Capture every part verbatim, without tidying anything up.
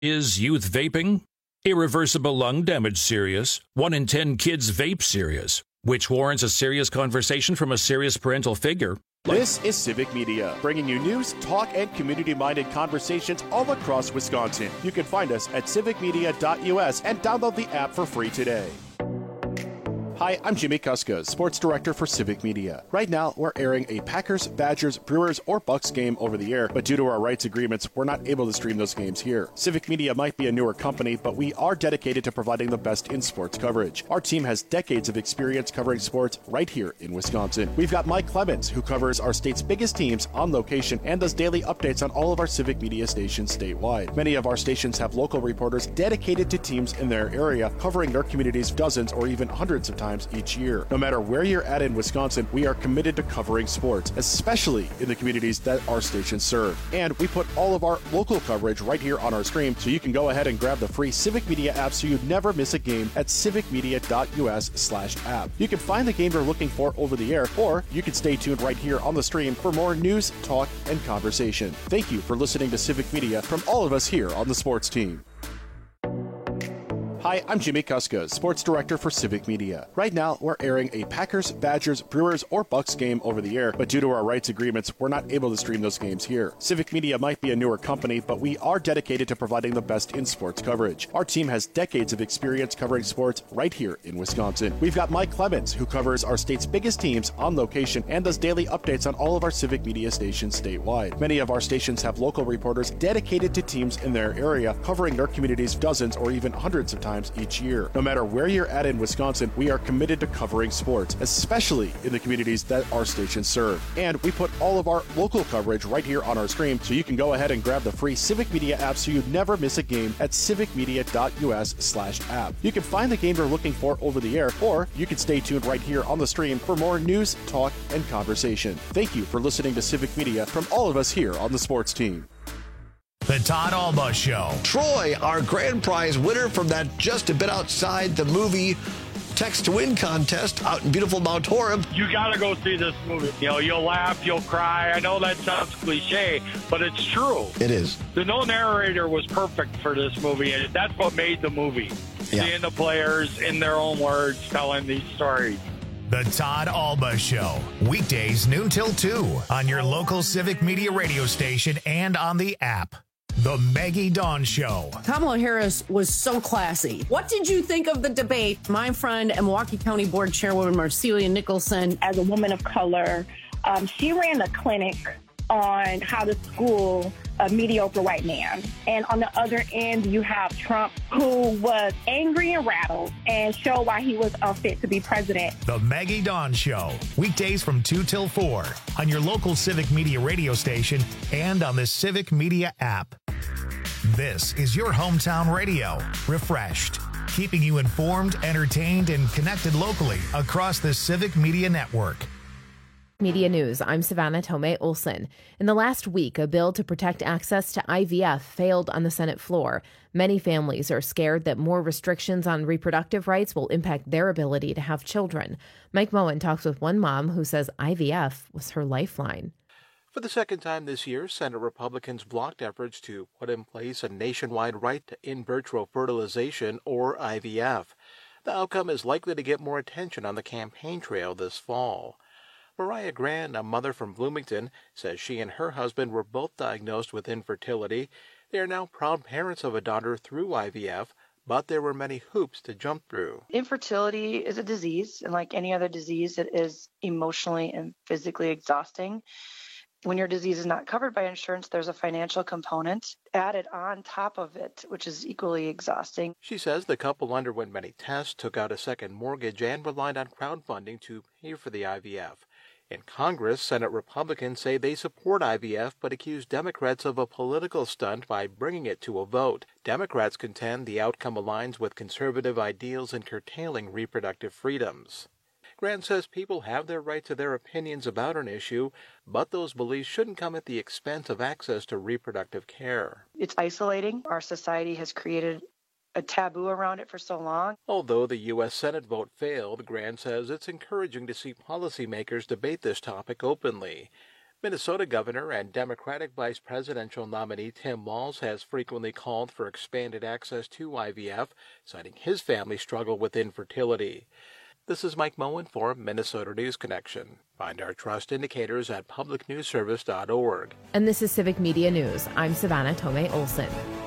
Is youth vaping? Irreversible lung damage serious? One in ten kids vape serious, which warrants a serious conversation from a serious parental figure. This is Civic Media, bringing you news, talk, and community-minded conversations all across Wisconsin. You can find us at civic media dot U S and download the app for free today. Hi, I'm Jimmy Kuska, Sports Director for Civic Media. Right now, we're airing a Packers, Badgers, Brewers, or Bucks game over the air, but due to our rights agreements, we're not able to stream those games here. Civic Media might be a newer company, but we are dedicated to providing the best in sports coverage. Our team has decades of experience covering sports right here in Wisconsin. We've got Mike Clemens, who covers our state's biggest teams on location and does daily updates on all of our Civic Media stations statewide. Many of our stations have local reporters dedicated to teams in their area, covering their communities dozens or even hundreds of times each year. No matter where you're at in Wisconsin, we are committed to covering sports, especially in the communities that our stations serve. And we put all of our local coverage right here on our stream, so you can go ahead and grab the free Civic Media app so you never miss a game at civic media dot U S slash app. You can find the game you're looking for over the air, or you can stay tuned right here on the stream for more news, talk, and conversation. Thank you for listening to Civic Media from all of us here on the sports team. Hi, I'm Jimmy Kuska, Sports Director for Civic Media. Right now, we're airing a Packers, Badgers, Brewers, or Bucks game over the air, but due to our rights agreements, we're not able to stream those games here. Civic Media might be a newer company, but we are dedicated to providing the best in sports coverage. Our team has decades of experience covering sports right here in Wisconsin. We've got Mike Clemens, who covers our state's biggest teams on location and does daily updates on all of our Civic Media stations statewide. Many of our stations have local reporters dedicated to teams in their area, covering their communities dozens or even hundreds of times each year. No matter where you're at in Wisconsin, we are committed to covering sports, especially in the communities that our stations serve. And we put all of our local coverage right here on our stream, so you can go ahead and grab the free Civic Media app so you never miss a game at civic media dot U S slash app. You can find the game you're looking for over the air, or you can stay tuned right here on the stream for more news, talk, and conversation. Thank you for listening to Civic Media from all of us here on the sports team. The Todd Alba Show. Troy, our grand prize winner from that Just a Bit Outside the Movie Text to Win contest out in beautiful Mount Horeb. You got to go see this movie. You know, you'll laugh, you'll cry. I know that sounds cliche, but it's true. It is. The no narrator was perfect for this movie, and that's what made the movie. Yeah. Seeing the players in their own words telling these stories. The Todd Alba Show. Weekdays noon till two on your local Civic Media radio station and on the app. The Maggie Dawn Show. Kamala Harris was so classy. What did you think of the debate? My friend and Milwaukee County Board Chairwoman Marcelia Nicholson. As a woman of color, um, she ran a clinic on how to school a mediocre white man. And on the other end, you have Trump, who was angry and rattled and showed why he was unfit to be president. The Maggie Dawn Show. Weekdays from two till four on your local Civic Media radio station and on the Civic Media app. This is your hometown radio, refreshed, keeping you informed, entertained, and connected locally across the Civic Media network. Media News, I'm Savannah Tomei Olson. In the last week, a bill to protect access to I V F failed on the Senate floor. Many families are scared that more restrictions on reproductive rights will impact their ability to have children. Mike Moen talks with one mom who says I V F was her lifeline. For the second time this year, Senate Republicans blocked efforts to put in place a nationwide right to in vitro fertilization, or I V F. The outcome is likely to get more attention on the campaign trail this fall. Mariah Grand, a mother from Bloomington, says she and her husband were both diagnosed with infertility. They are now proud parents of a daughter through I V F, but there were many hoops to jump through. Infertility is a disease, and like any other disease, it is emotionally and physically exhausting. When your disease is not covered by insurance, there's a financial component added on top of it, which is equally exhausting. She says the couple underwent many tests, took out a second mortgage, and relied on crowdfunding to pay for the I V F. In Congress, Senate Republicans say they support I V F but accuse Democrats of a political stunt by bringing it to a vote. Democrats contend the outcome aligns with conservative ideals in curtailing reproductive freedoms. Grant says people have their right to their opinions about an issue, but those beliefs shouldn't come at the expense of access to reproductive care. It's isolating. Our society has created a taboo around it for so long. Although the U S Senate vote failed, Grant says it's encouraging to see policymakers debate this topic openly. Minnesota Governor and Democratic Vice Presidential nominee Tim Walz has frequently called for expanded access to I V F, citing his family's struggle with infertility. This is Mike Moen for Minnesota News Connection. Find our trust indicators at public news service dot org. And this is Civic Media News. I'm Savannah Tomei Olson.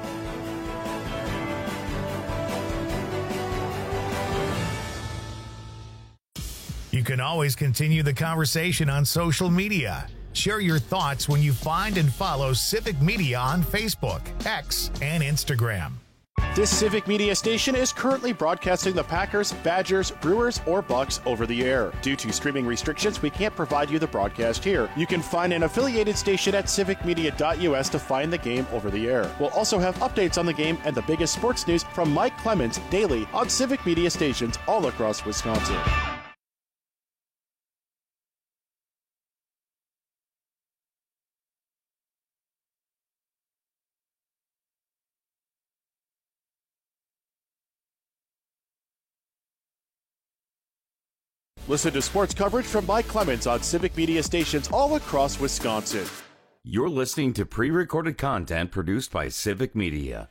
You can always continue the conversation on social media. Share your thoughts when you find and follow Civic Media on Facebook, X, and Instagram. This Civic Media station is currently broadcasting the Packers, Badgers, Brewers, or Bucks over the air. Due to streaming restrictions, we can't provide you the broadcast here. You can find an affiliated station at civic media dot U S to find the game over the air. We'll also have updates on the game and the biggest sports news from Mike Clemens daily on Civic Media stations all across Wisconsin. Listen to sports coverage from Mike Clemens on Civic Media stations all across Wisconsin. You're listening to pre-recorded content produced by Civic Media.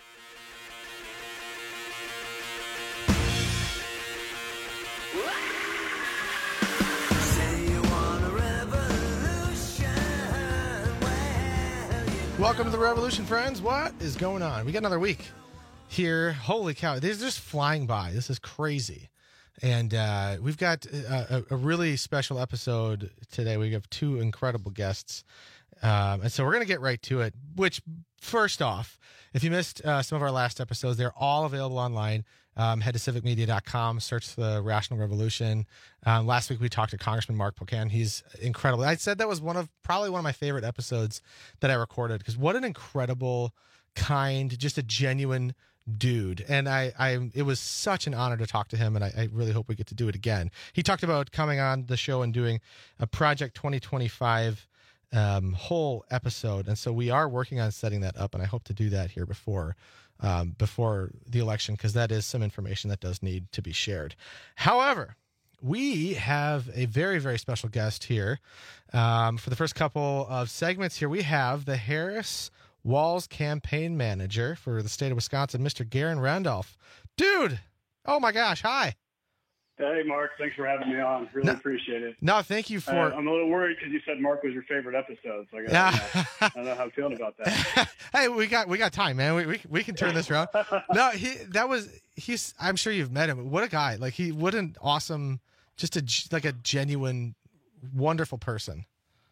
Welcome to the Revolution, friends. What is going on? We got another week here. Holy cow. These are just flying by. This is crazy. And uh, we've got a, a really special episode today. We have two incredible guests. Um, and so we're going to get right to it, which first off, if you missed uh, some of our last episodes, they're all available online. Um, head to civic media dot com, search the Rational Revolution. Um, last week we talked to Congressman Mark Pocan. He's incredible. I said that was one of probably one of my favorite episodes that I recorded, because what an incredible, kind, just a genuine dude. And I, I, it was such an honor to talk to him, and I, I really hope we get to do it again. He talked about coming on the show and doing a Project twenty twenty-five um, whole episode. And so we are working on setting that up, and I hope to do that here before, um, before the election, because that is some information that does need to be shared. However, we have a very, very special guest here. Um, for the first couple of segments here, we have the Harris Walz campaign manager for the state of Wisconsin, Mister Garen Randolph. Dude, oh my gosh, hi. Hey, Mark. Thanks for having me on. Really no, appreciate it. No, thank you for... Uh, I'm a little worried because you said Mark was your favorite episode, so I, gotta, yeah. you know, I don't know how I'm feeling about that. Hey, we got we got time, man. We we, we can turn this around. No, he that was... he's. I'm sure you've met him. What a guy. Like, he, what an awesome, just a, like a genuine, wonderful person.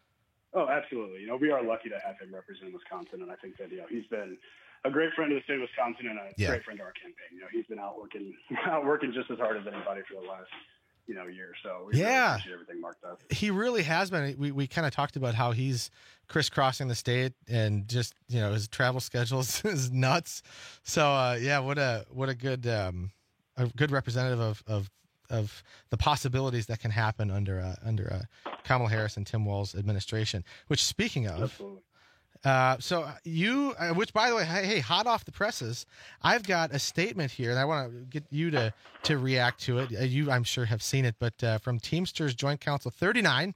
Oh, absolutely. You know, we are lucky to have him represent Wisconsin, and I think that, you know, he's been a great friend to the state of Wisconsin and a yeah. great friend to our campaign. You know, he's been out working, out working just as hard as anybody for the last, you know, year. So we yeah. really appreciate everything Mark does. He really has been. We we kind of talked about how he's crisscrossing the state, and just, you know, his travel schedules is nuts. So uh, yeah, what a what a good um, a good representative of of of the possibilities that can happen under uh, under uh, Kamala Harris and Tim Walz administration. Which, speaking of, Absolutely. uh, so you, uh, which by the way, hey, hey, hot off the presses, I've got a statement here, and I want to get you to to react to it. Uh, you, I'm sure, have seen it, but uh, from Teamsters Joint Council thirty-nine.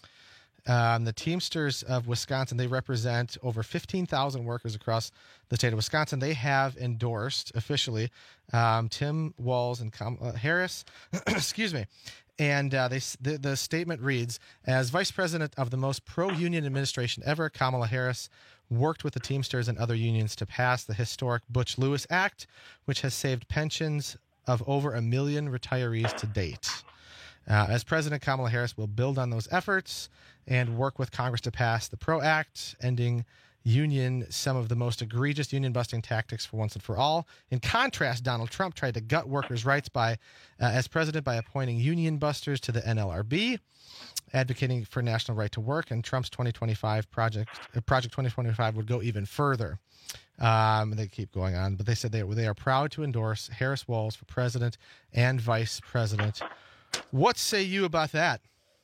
Um, the Teamsters of Wisconsin, they represent over fifteen thousand workers across the state of Wisconsin. They have endorsed officially um, Tim Walz and Kamala Harris. Excuse me. And uh, they, the, the statement reads, as Vice President of the most pro-union administration ever, Kamala Harris worked with the Teamsters and other unions to pass the historic Butch-Lewis Act, which has saved pensions of over a million retirees to date. Uh, as President, Kamala Harris will build on those efforts and work with Congress to pass the PRO Act, ending union some of the most egregious union-busting tactics for once and for all. In contrast, Donald Trump tried to gut workers' rights by, uh, as president, by appointing union busters to the N L R B, advocating for national right to work, and Trump's twenty twenty-five project, uh, Project twenty twenty-five would go even further. Um, they keep going on, but they said they, they are proud to endorse Harris Walz for president and vice president. What say you about that?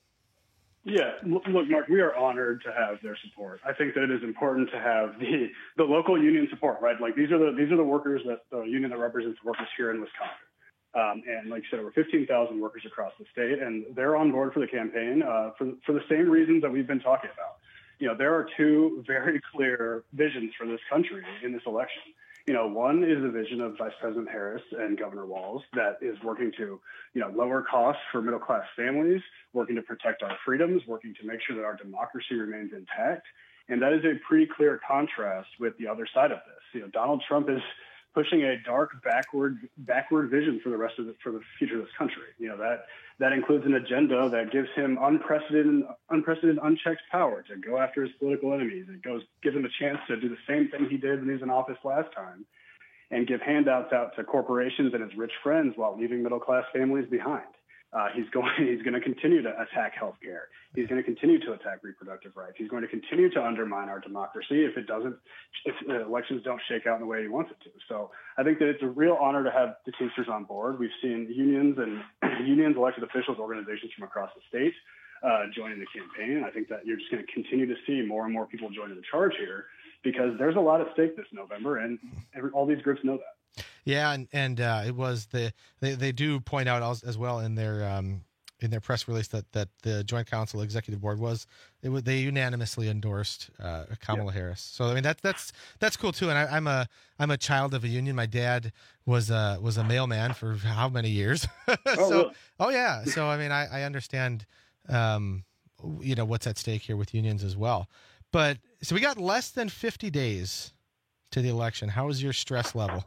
Yeah, look, Mark, we are honored to have their support. I think that it is important to have the, the local union support, right? Like these are the these are the workers that the union that represents workers here in Wisconsin. Um, and like you said, over fifteen thousand workers across the state, and they're on board for the campaign uh, for, for the same reasons that we've been talking about. You know, there are two very clear visions for this country in this election. You know, one is a vision of Vice President Harris and Governor Walz that is working to, you know, lower costs for middle-class families, working to protect our freedoms, working to make sure that our democracy remains intact. And that is a pretty clear contrast with the other side of this. You know, Donald Trump is pushing a dark backward backward vision for the rest of the, for the future of this country. You know, that that includes an agenda that gives him unprecedented unprecedented unchecked power to go after his political enemies. It goes gives him a chance to do the same thing he did when he was in office last time and give handouts out to corporations and his rich friends while leaving middle class families behind. Uh, he's going he's going to continue to attack healthcare. He's going to continue to attack reproductive rights. He's going to continue to undermine our democracy if it doesn't, if the elections don't shake out in the way he wants it to. So I think that it's a real honor to have the Teamsters on board. We've seen unions and unions, elected officials, organizations from across the state uh, joining the campaign. I think that you're just going to continue to see more and more people joining the charge here because there's a lot at stake this November, and every, all these groups know that. Yeah, and and uh, it was the they, they do point out as, as well in their um, in their press release that, that the Joint Council Executive Board was it was they unanimously endorsed uh, Kamala yeah. Harris. So I mean that's that's that's cool too. And I, I'm a I'm a child of a union. My dad was a was a mailman for how many years? so oh, really? oh yeah. So I mean I I understand um, you know what's at stake here with unions as well. But so we got less than fifty days to the election. How is your stress level?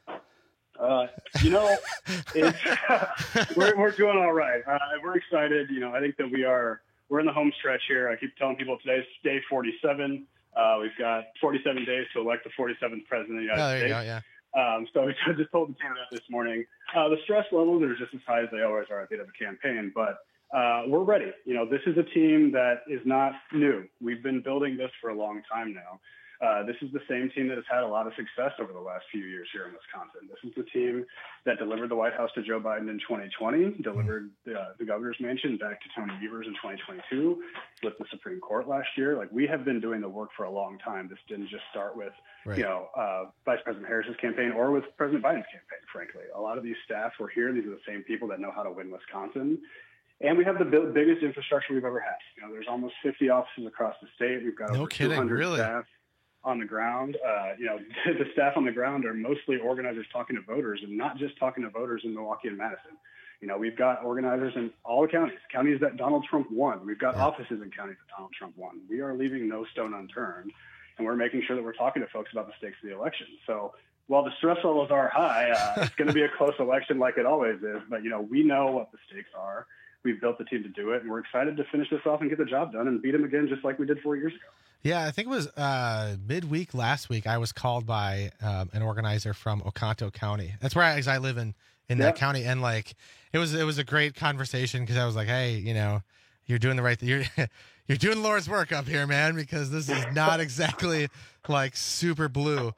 Uh, you know, it's, we're, we're doing all right. Uh, we're excited. You know, I think that we are, we're in the home stretch here. I keep telling people today's day forty-seven. Uh, we've got forty-seven days to elect the forty-seventh president of the United oh, there States. You go, yeah. Um, so we just told the team that this morning. Uh, the stress levels are just as high as they always are at the end of a campaign, but uh, we're ready. You know, this is a team that is not new. We've been building this for a long time now. Uh, this is the same team that has had a lot of success over the last few years here in Wisconsin. This is the team that delivered the White House to Joe Biden in twenty twenty, delivered the, uh, the governor's mansion back to Tony Evers in twenty twenty-two, with the Supreme Court last year. Like, we have been doing the work for a long time. This didn't just start with, right. you know, uh, Vice President Harris's campaign or with President Biden's campaign, frankly. A lot of these staff were here. These are the same people that know how to win Wisconsin. And we have the biggest infrastructure we've ever had. You know, there's almost fifty offices across the state. We've got no over kidding, two hundred really? staff on the ground. Uh, you know, the staff on the ground are mostly organizers talking to voters, and not just talking to voters in Milwaukee and Madison. You know, we've got organizers in all the counties, counties that Donald Trump won. We've got yeah. offices in counties that Donald Trump won. We are leaving no stone unturned, and we're making sure that we're talking to folks about the stakes of the election. So while the stress levels are high, uh, it's going to be a close election like it always is. But, you know, we know what the stakes are. We've built the team to do it, and we're excited to finish this off and get the job done and beat them again just like we did four years ago. Yeah, I think it was uh, midweek last week. I was called by um, an organizer from Oconto County. That's where I, I live in, in that yeah. county, and like it was it was a great conversation because I was like, hey, you know, you're doing the right thing. You're you're doing Lord's work up here, man, because this is not exactly like super blue.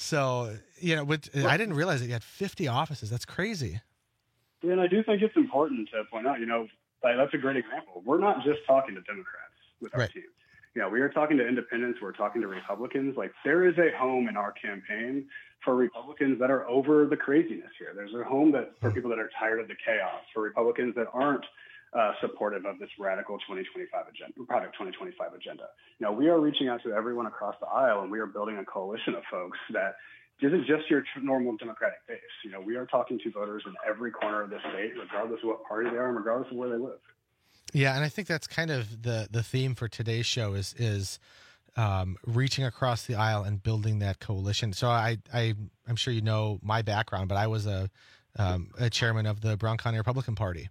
So you know, with, I didn't realize that you had fifty offices. That's crazy. And I do think it's important to point out, you know, like, that's a great example. We're not just talking to Democrats with our right. team. You know, we are talking to independents. We're talking to Republicans. Like, there is a home in our campaign for Republicans that are over the craziness here. There's a home that for people that are tired of the chaos, for Republicans that aren't uh, supportive of this radical twenty twenty-five agenda, Project twenty twenty-five agenda. You know, we are reaching out to everyone across the aisle, and we are building a coalition of folks that isn't just your normal Democratic base. You know, we are talking to voters in every corner of the state, regardless of what party they are and regardless of where they live. Yeah, and I think that's kind of the the theme for today's show is is um, reaching across the aisle and building that coalition. So I, I I'm sure you know my background, but I was a um, a chairman of the Brown County Republican Party,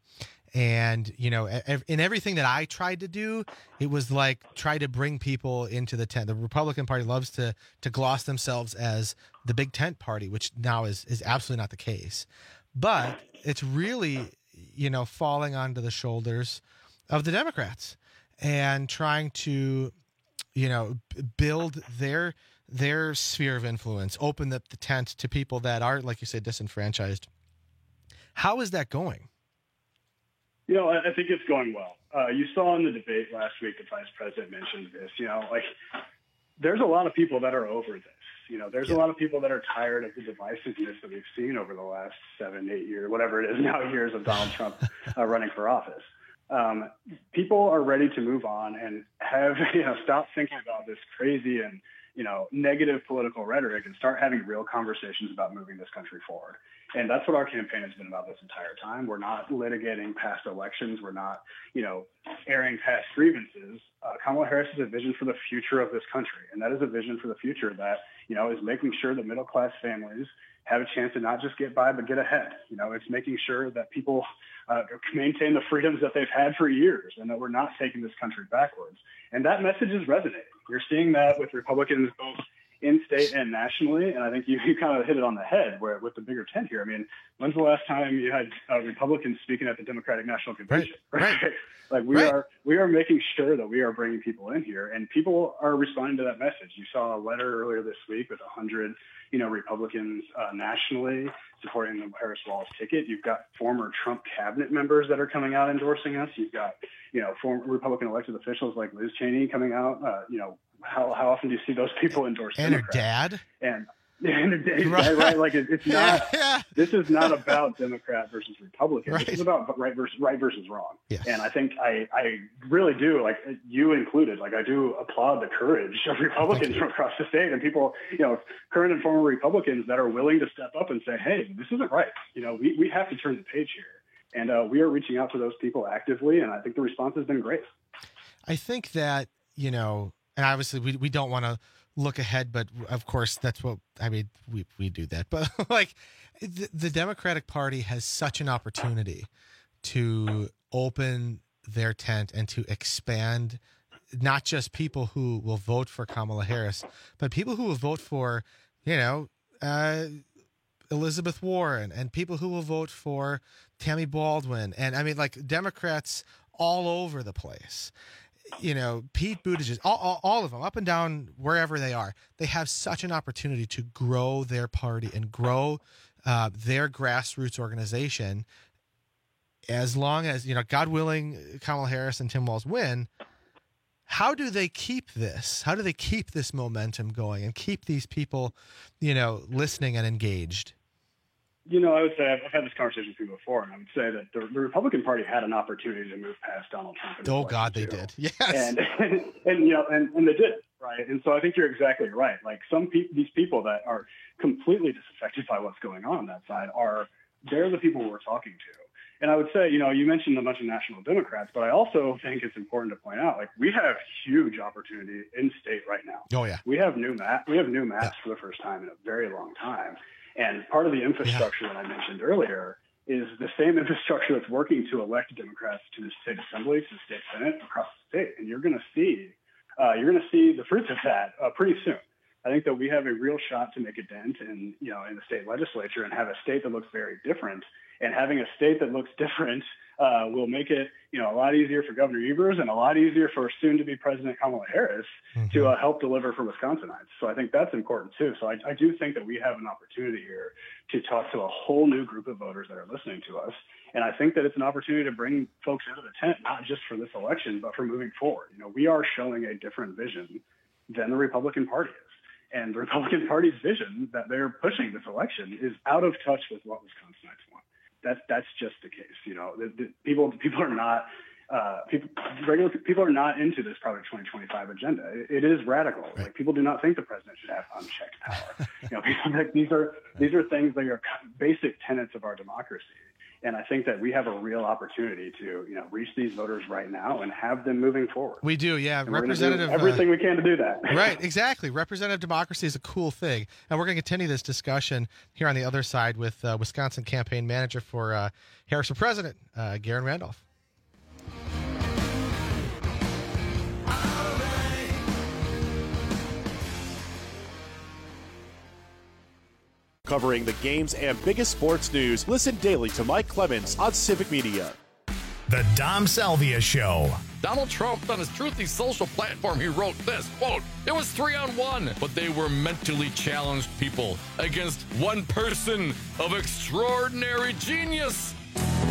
and you know, in everything that I tried to do, it was like try to bring people into the tent. The Republican Party loves to to gloss themselves as the big tent party, which now is is absolutely not the case. But it's really, you know, falling onto the shoulders of the Democrats and trying to, you know, build their their sphere of influence, open up the tent to people that are, like you said, disenfranchised. How is that going? You know, I think it's going well. Uh, you saw in the debate last week, the vice president mentioned this. You know, like, there's a lot of people that are over this. You know, there's Yeah. a lot of people that are tired of the divisiveness that we've seen over the last seven, eight years, whatever it is now, years of Donald Trump uh, running for office. Um, people are ready to move on and have, you know, stop thinking about this crazy and, you know, negative political rhetoric and start having real conversations about moving this country forward. And that's what our campaign has been about this entire time. We're not litigating past elections. We're not, you know, airing past grievances. Uh, Kamala Harris is a vision for the future of this country. And that is a vision for the future that, you know, is making sure that middle-class families have a chance to not just get by, but get ahead. You know, it's making sure that people uh, maintain the freedoms that they've had for years and that we're not taking this country backwards. And that message is resonating. You're seeing that with Republicans both in state and nationally, and I think you, you kind of hit it on the head where with the bigger tent here. I mean, when's the last time you had uh, Republicans speaking at the Democratic National Convention? Right. right? Like we right. are, we are making sure that we are bringing people in here, and people are responding to that message. You saw a letter earlier this week with a hundred, you know, Republicans uh, nationally supporting the Harris-Walz ticket. You've got former Trump cabinet members that are coming out endorsing us. You've got, you know, former Republican elected officials like Liz Cheney coming out. Uh, you know, how how often do you see those people endorse and Democrats? her dad? And and her dad, right. right? Like it, it's not. Yeah. This is not about Democrat versus Republican. Right. This is about right versus right versus wrong. Yes. And I think I I really do, like you included, like I do applaud the courage of Republicans from across the state and people, you know, current and former Republicans that are willing to step up and say, hey, this isn't right. You know, we we have to turn the page here. And uh, we are reaching out to those people actively, and I think the response has been great. I think that, you know, and obviously we, we don't want to look ahead, but of course that's what, I mean, we, we do that. But like the, the Democratic Party has such an opportunity to open their tent and to expand not just people who will vote for Kamala Harris, but people who will vote for, you know, uh, Elizabeth Warren and people who will vote for Tammy Baldwin. And I mean, like Democrats all over the place, you know, Pete Buttigieg, all, all, all of them up and down, wherever they are, they have such an opportunity to grow their party and grow uh, their grassroots organization. As long as, you know, God willing, Kamala Harris and Tim Walz win, how do they keep this? How do they keep this momentum going and keep these people, you know, listening and engaged? You know, I would say I've, I've had this conversation with people before, and I would say that the, the Republican Party had an opportunity to move past Donald Trump. Oh God, they did. Yes, and, and and you know, and, and they did, right? And so I think you're exactly right. Like some people, these people that are completely disaffected by what's going on on that side are they're the people we're talking to. And I would say, you know, you mentioned a bunch of national Democrats, but I also think it's important to point out, like, we have huge opportunity in state right now. Oh yeah, we have new map, we have new maps yeah. for the first time in a very long time. And part of the infrastructure yeah. that I mentioned earlier is the same infrastructure that's working to elect Democrats to the state assembly, to the state senate, across the state. And you're going to see, uh, you're going to see the fruits of that uh, pretty soon. I think that we have a real shot to make a dent in, you know, in the state legislature and have a state that looks very different. And having a state that looks different uh, will make it, you know, a lot easier for Governor Evers and a lot easier for soon-to-be President Kamala Harris mm-hmm. to uh, help deliver for Wisconsinites. So I think that's important too. So I, I do think that we have an opportunity here to talk to a whole new group of voters that are listening to us. And I think that it's an opportunity to bring folks into the tent, not just for this election, but for moving forward. You know, we are showing a different vision than the Republican Party is. And the Republican Party's vision that they're pushing this election is out of touch with what Wisconsinites want. That's that's just the case. You know, the, the people people are not uh, people regular people are not into this Project twenty twenty-five agenda. It, it is radical. Right. Like people do not think the president should have unchecked power. You know, people, like, these are these are things that are basic tenets of our democracy. And I think that we have a real opportunity to, you know, reach these voters right now and have them moving forward. We do, yeah. And Representative, do everything uh, we can to do that. Right, exactly. Representative democracy is a cool thing, and we're going to continue this discussion here on the other side with uh, Wisconsin campaign manager for uh, Harris for President, uh, Garen Randolph. Covering the games and biggest sports news, listen daily to Mike Clemens on Civic Media. The Dom Salvia Show. Donald Trump, on his Truthy social platform, he wrote this, quote, "It was three on one, but they were mentally challenged people against one person of extraordinary genius."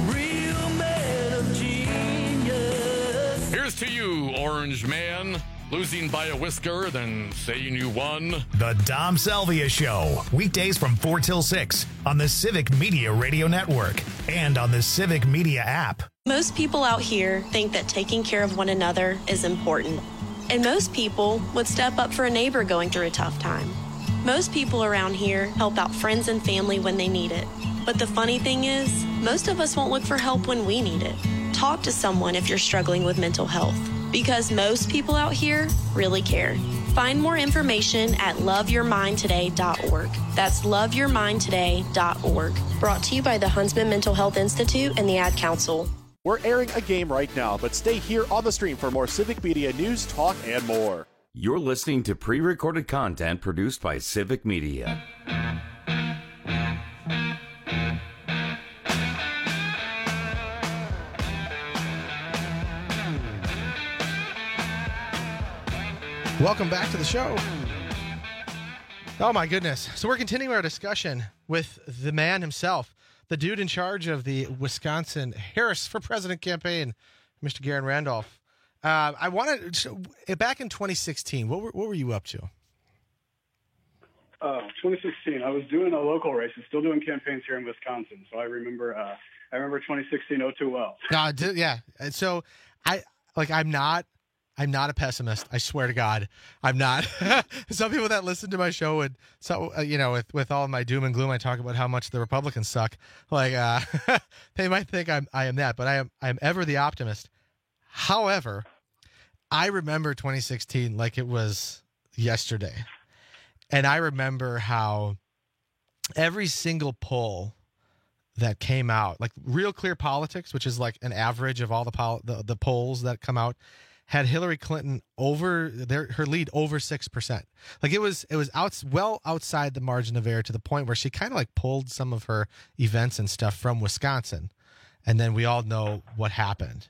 Real man of genius. Here's to you, Orange Man. losing by a whisker than saying you won. The Dom Salvia Show, weekdays from four till six on the Civic Media Radio Network and on the Civic Media app. Most people out here think that taking care of one another is important. And most people would step up for a neighbor going through a tough time. Most people around here help out friends and family when they need it. But the funny thing is, most of us won't look for help when we need it. Talk to someone if you're struggling with mental health, because most people out here really care. Find more information at love your mind today dot org. That's love your mind today dot org. Brought to you by the Huntsman Mental Health Institute and the Ad Council. We're airing a game right now, but stay here on the stream for more Civic Media news, talk, and more. You're listening to pre-recorded content produced by Civic Media. Welcome back to the show. Oh my goodness. So we're continuing our discussion with the man himself, the dude in charge of the Wisconsin Harris for President campaign, Mister Garen Randolph. Uh, I wanted so, back in twenty sixteen. What were what were you up to? Uh, twenty sixteen. I was doing a local race and still doing campaigns here in Wisconsin. So I remember. Uh, I remember twenty sixteen oh too well. Uh, yeah. So I like. I'm not. I'm not a pessimist. I swear to God, I'm not. Some people that listen to my show would, so uh, you know, with with all of my doom and gloom, I talk about how much the Republicans suck. Like uh, they might think I'm I am that, but I am I am ever the optimist. However, I remember twenty sixteen like it was yesterday. And I remember how every single poll that came out, like Real Clear Politics, which is like an average of all the pol- the, the polls that come out, had Hillary Clinton over their her lead over six percent. Like it was it was out well outside the margin of error to the point where she kind of like pulled some of her events and stuff from Wisconsin. And then we all know what happened.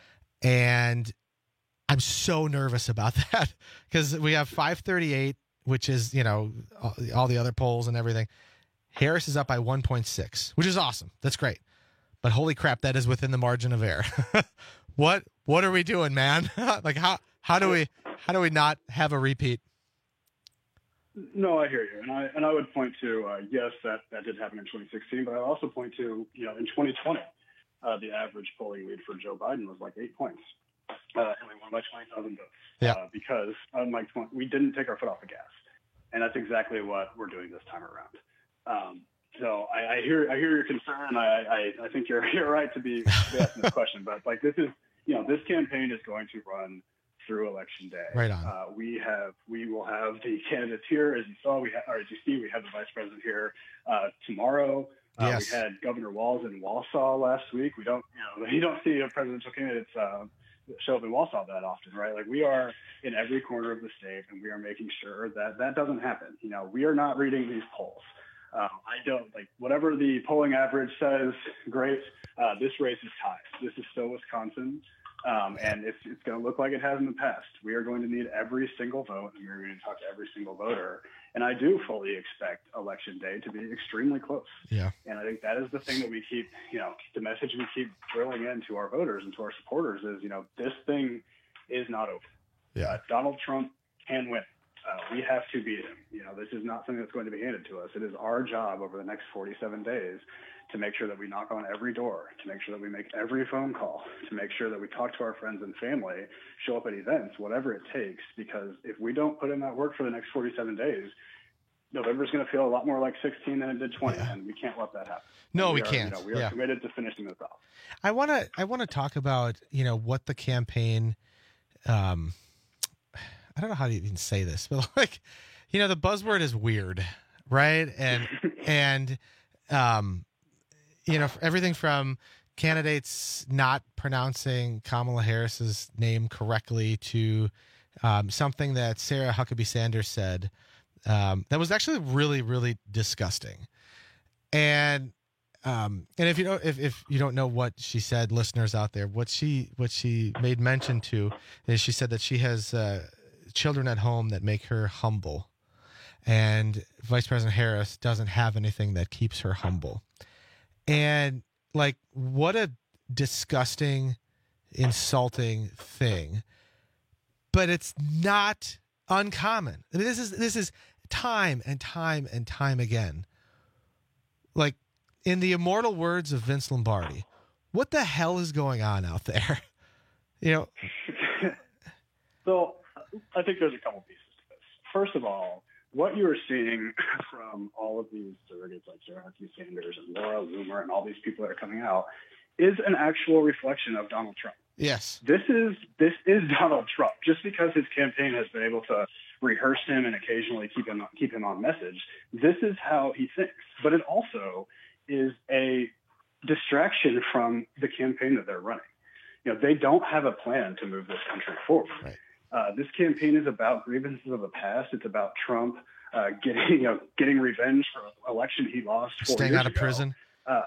And I'm so nervous about that because we have five thirty-eight, which is, you know, all, all the other polls and everything. Harris is up by one point six, which is awesome. That's great. But holy crap, that is within the margin of error. What what are we doing, man? Like how how do we how do we not have a repeat? No, I hear you, and I and I would point to uh, yes, that that did happen in twenty sixteen, but I also point to you know in twenty twenty, uh, the average polling lead for Joe Biden was like eight points, uh, and we won by twenty thousand votes. Yeah. Uh, because unlike twenty, we didn't take our foot off the gas, and that's exactly what we're doing this time around. Um, so I, I hear I hear your concern. I, I I think you're you're right to be asking this question, but like this is you know this campaign is going to run through Election Day. Right on. Uh, we have, we will have the candidates here, as you saw, we ha- or as you see, we have the vice president here uh, tomorrow. Uh, yes. We had Governor Walz in Wausau last week. We don't, you know, you don't see a presidential candidates uh, show up in Wausau that often, right? Like we are in every corner of the state, and we are making sure that that doesn't happen. You know, we are not reading these polls. Uh, I don't like whatever the polling average says. Great. Uh, this race is tied. This is still Wisconsin. Um, and it's, it's going to look like it has in the past. We are going to need every single vote, and we're going to talk to every single voter. And I do fully expect Election Day to be extremely close. Yeah. And I think that is the thing that we keep, you know, the message we keep drilling into our voters and to our supporters is, you know, this thing is not over. Yeah. Uh, Donald Trump can win. Uh, we have to beat him. You know, this is not something that's going to be handed to us. It is our job over the next forty-seven days to make sure that we knock on every door, to make sure that we make every phone call, to make sure that we talk to our friends and family, show up at events, whatever it takes. Because if we don't put in that work for the next forty-seven days, November's going to feel a lot more like sixteen than it did twenty, yeah. And we can't let that happen. No, we, we are, can't. You know, we are yeah. committed to finishing this off. I want to. I want to talk about you know what the campaign. Um, I don't know how to even say this, but like, you know, the buzzword is weird, right? And and um. You know, everything from candidates not pronouncing Kamala Harris's name correctly to um, something that Sarah Huckabee Sanders said um, that was actually really, really disgusting. And um, and if you know if, if you don't know what she said, listeners out there, what she what she made mention to is she said that she has uh, children at home that make her humble, and Vice President Harris doesn't have anything that keeps her humble. And like, what a disgusting, insulting thing. but it's not uncommon. I mean, this is this is time and time and time again. Like, in the immortal words of Vince Lombardi, what the hell is going on out there? You know. So I think there's a couple pieces to this. First of all, what you are seeing from all of these surrogates like Sarah Huckabee Sanders and Laura Loomer and all these people that are coming out is an actual reflection of Donald Trump. Yes. This is this is Donald Trump. Just because his campaign has been able to rehearse him and occasionally keep him keep him on message, this is how he thinks. But it also is a distraction from the campaign that they're running. You know, they don't have a plan to move this country forward. Right. Uh, this campaign is about grievances of the past. It's about Trump uh, getting, you know, getting revenge for an election he lost. Four Staying years out of ago. prison. Uh,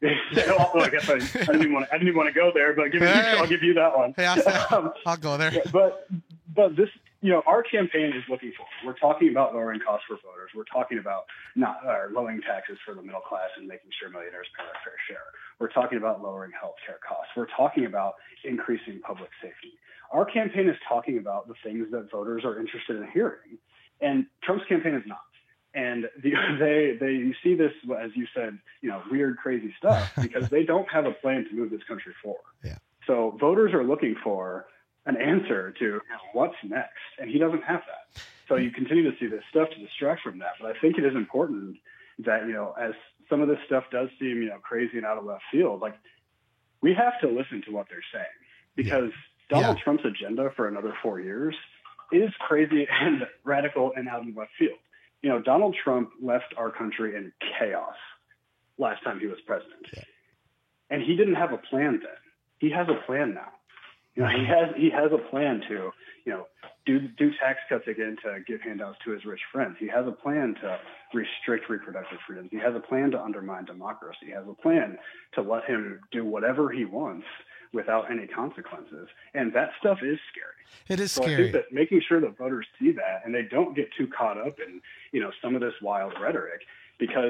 well, I guess I, I didn't even want to, I didn't even want to go there, but give me, hey. I'll give you that one. Hey, I'll, um, I'll go there. But but this, you know, our campaign is looking for. We're talking about lowering costs for voters. We're talking about not uh, lowering taxes for the middle class and making sure millionaires pay their fair share. We're talking about lowering healthcare costs. We're talking about increasing public safety. Our campaign is talking about the things that voters are interested in hearing, and Trump's campaign is not. And the, they they you see this, as you said, you know, weird, crazy stuff because they don't have a plan to move this country forward. Yeah. So voters are looking for an answer to, you know, what's next, and he doesn't have that. So you continue to see this stuff to distract from that. But I think it is important that, you know, as some of this stuff does seem, you know, crazy and out of left field, like we have to listen to what they're saying because yeah. Donald yeah. Trump's agenda for another four years is crazy and radical and out in left field. You know, Donald Trump left our country in chaos last time he was president. Yeah. And he didn't have a plan then. He has a plan now. You know, he has he has a plan to, you know, do do tax cuts again to give handouts to his rich friends. He has a plan to restrict reproductive freedoms. He has a plan to undermine democracy. He has a plan to let him do whatever he wants without any consequences. And that stuff is scary. It is so scary. I think that making sure that voters see that and they don't get too caught up in, you know, some of this wild rhetoric, because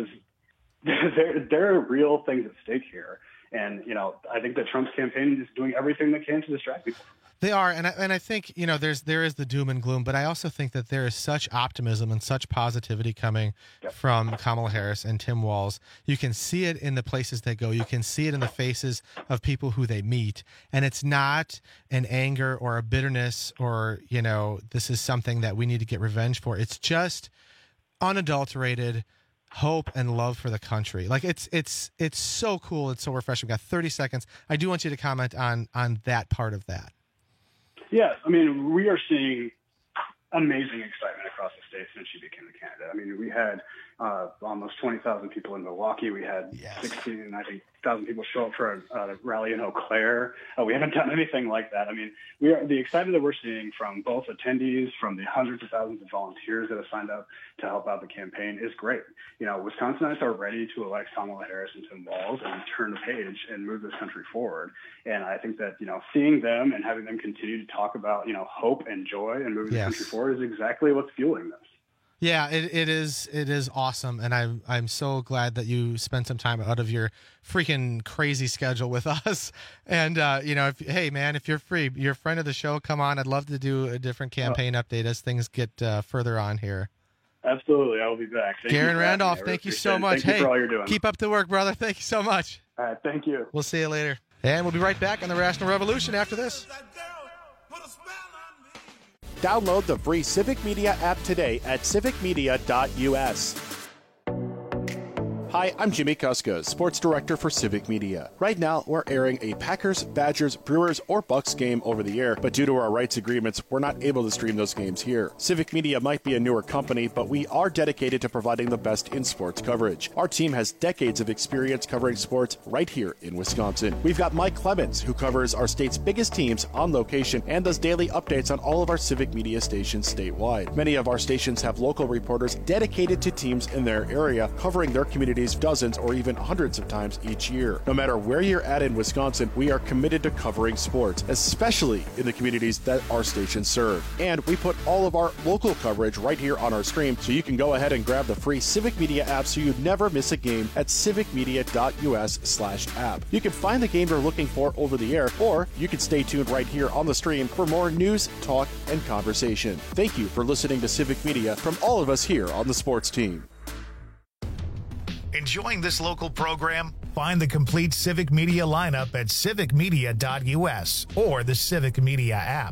there there are real things at stake here. And, you know, I think that Trump's campaign is doing everything they can to distract people. They are, and I, and I think, you know, there's there is the doom and gloom, but I also think that there is such optimism and such positivity coming yep. from Kamala Harris and Tim Walz. You can see it in the places they go. You can see it in the faces of people who they meet, and it's not an anger or a bitterness or, you know, this is something that we need to get revenge for. It's just unadulterated hope and love for the country. Like it's it's it's so cool. It's so refreshing. We've got thirty seconds. I do want you to comment on on that part of that. Yeah, I mean, we are seeing amazing excitement across the state since she became a candidate. I mean, we had uh, almost twenty thousand people in Milwaukee. We had yes. sixteen, I think, thousand people show up for a, a rally in Eau Claire. Uh, we haven't done anything like that. I mean, we are the excitement that we're seeing from both attendees, from the hundreds of thousands of volunteers that have signed up to help out the campaign is great. You know, Wisconsinites are ready to elect Kamala Harris and Tim Walz and turn the page and move this country forward. And I think that, you know, seeing them and having them continue to talk about, you know, hope and joy and moving yes. the country forward is exactly what's fueling this. Yeah, it, it is it is awesome, and I'm I'm so glad that you spent some time out of your freaking crazy schedule with us. And uh, you know, if hey man, if you're free, you're a friend of the show, come on. I'd love to do a different campaign oh. update as things get uh, further on here. Absolutely, I will be back. Thank Garen you Randolph, thank you so much. Thank hey, you for all you're doing. Keep up the work, brother. Thank you so much. All right, thank you. We'll see you later, and we'll be right back on the Rational Revolution after this. Download the free Civic Media app today at civic media dot u s. Hi, I'm Jimmy Kuska, Sports Director for Civic Media. Right now, we're airing a Packers, Badgers, Brewers, or Bucks game over the air, but due to our rights agreements, we're not able to stream those games here. Civic Media might be a newer company, but we are dedicated to providing the best in sports coverage. Our team has decades of experience covering sports right here in Wisconsin. We've got Mike Clemens, who covers our state's biggest teams on location and does daily updates on all of our Civic Media stations statewide. Many of our stations have local reporters dedicated to teams in their area, covering their communities communities dozens or even hundreds of times each year. No matter where you're at in Wisconsin, we are committed to covering sports, especially in the communities that our stations serve. And we put all of our local coverage right here on our stream, so you can go ahead and grab the free Civic Media app so you never miss a game at civicmedia.us slash app. You can find the game you're looking for over the air, or you can stay tuned right here on the stream for more news, talk, and conversation. Thank you for listening to Civic Media from all of us here on the sports team. Enjoying this local program? Find the complete Civic Media lineup at civic media dot u s or the Civic Media app.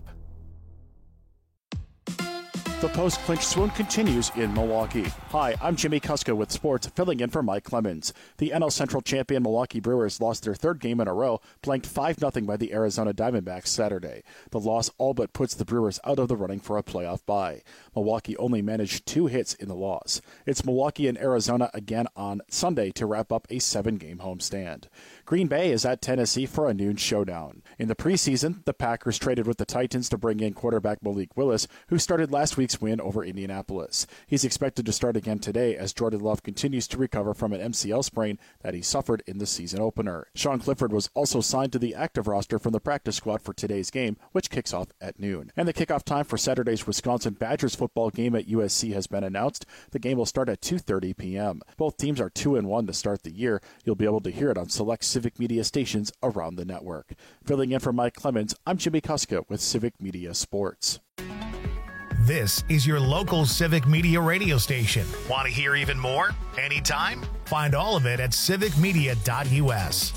The post-clinch swoon continues in Milwaukee. Hi, I'm Jimmy Kuska with sports, filling in for Mike Clemens. The N L Central champion Milwaukee Brewers lost their third game in a row, blanked five nothing by the Arizona Diamondbacks Saturday. The loss all but puts the Brewers out of the running for a playoff bye. Milwaukee only managed two hits in the loss. It's Milwaukee and Arizona again on Sunday to wrap up a seven-game homestand. Green Bay is at Tennessee for a noon showdown. In the preseason, the Packers traded with the Titans to bring in quarterback Malik Willis, who started last week's win over Indianapolis. He's expected to start again today as Jordan Love continues to recover from an M C L sprain that he suffered in the season opener. Sean Clifford was also signed to the active roster from the practice squad for today's game, which kicks off at noon. And the kickoff time for Saturday's Wisconsin Badgers football game at U S C has been announced. The game will start at two thirty p.m. Both teams are two and one to start the year. You'll be able to hear it on select Civic Media stations around the network. Filling in for Mike Clemens, I'm Jimmy Kuska with Civic Media Sports. This is your local Civic Media radio station. Want to hear even more? Anytime? Find all of it at civic media dot u s.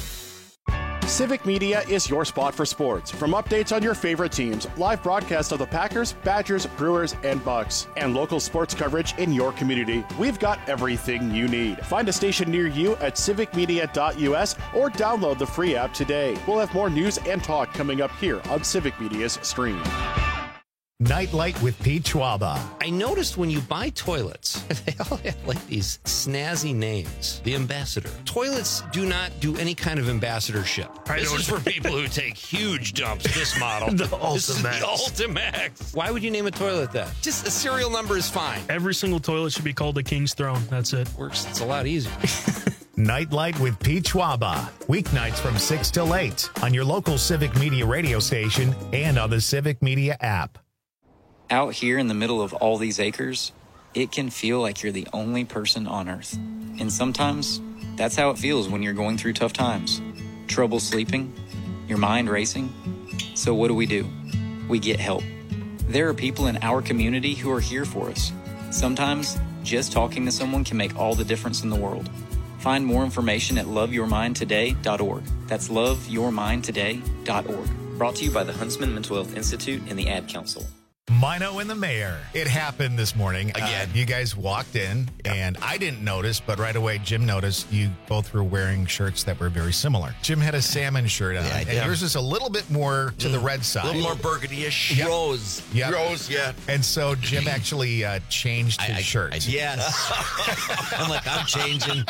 Civic Media is your spot for sports. From updates on your favorite teams, live broadcasts of the Packers, Badgers, Brewers, and Bucks, and local sports coverage in your community, we've got everything you need. Find a station near you at civic media dot u s or download the free app today. We'll have more news and talk coming up here on Civic Media's stream. Nightlight with Pete Schwaba. I noticed when you buy toilets, they all have like these snazzy names. The Ambassador. Toilets do not do any kind of ambassadorship. I this is for people who take huge dumps. This model. The This is the Ultimax. Ultimax. Why would you name a toilet that? Just a serial number is fine. Every single toilet should be called the King's Throne. That's it. Works. It's a lot easier. Nightlight with Pete Schwaba. Weeknights from six till eight on your local Civic Media radio station and on the Civic Media app. Out here in the middle of all these acres, it can feel like you're the only person on Earth. And sometimes, that's how it feels when you're going through tough times. Trouble sleeping, your mind racing. So what do we do? We get help. There are people in our community who are here for us. Sometimes, just talking to someone can make all the difference in the world. Find more information at love your mind today dot org. That's love your mind today dot org. Brought to you by the Huntsman Mental Health Institute and the Ad Council. Mino and the Mayor. It happened this morning. Again, uh, you guys walked in, yep. and I didn't notice, but right away Jim noticed you both were wearing shirts that were very similar. Jim had a salmon shirt on, yeah, and yours is a little bit more to mm. the red side. A little more burgundy-ish. Yep. Rose. Yep. Rose, yeah. And so Jim actually uh, changed his I, I, shirt. I, yes. I'm like, I'm changing.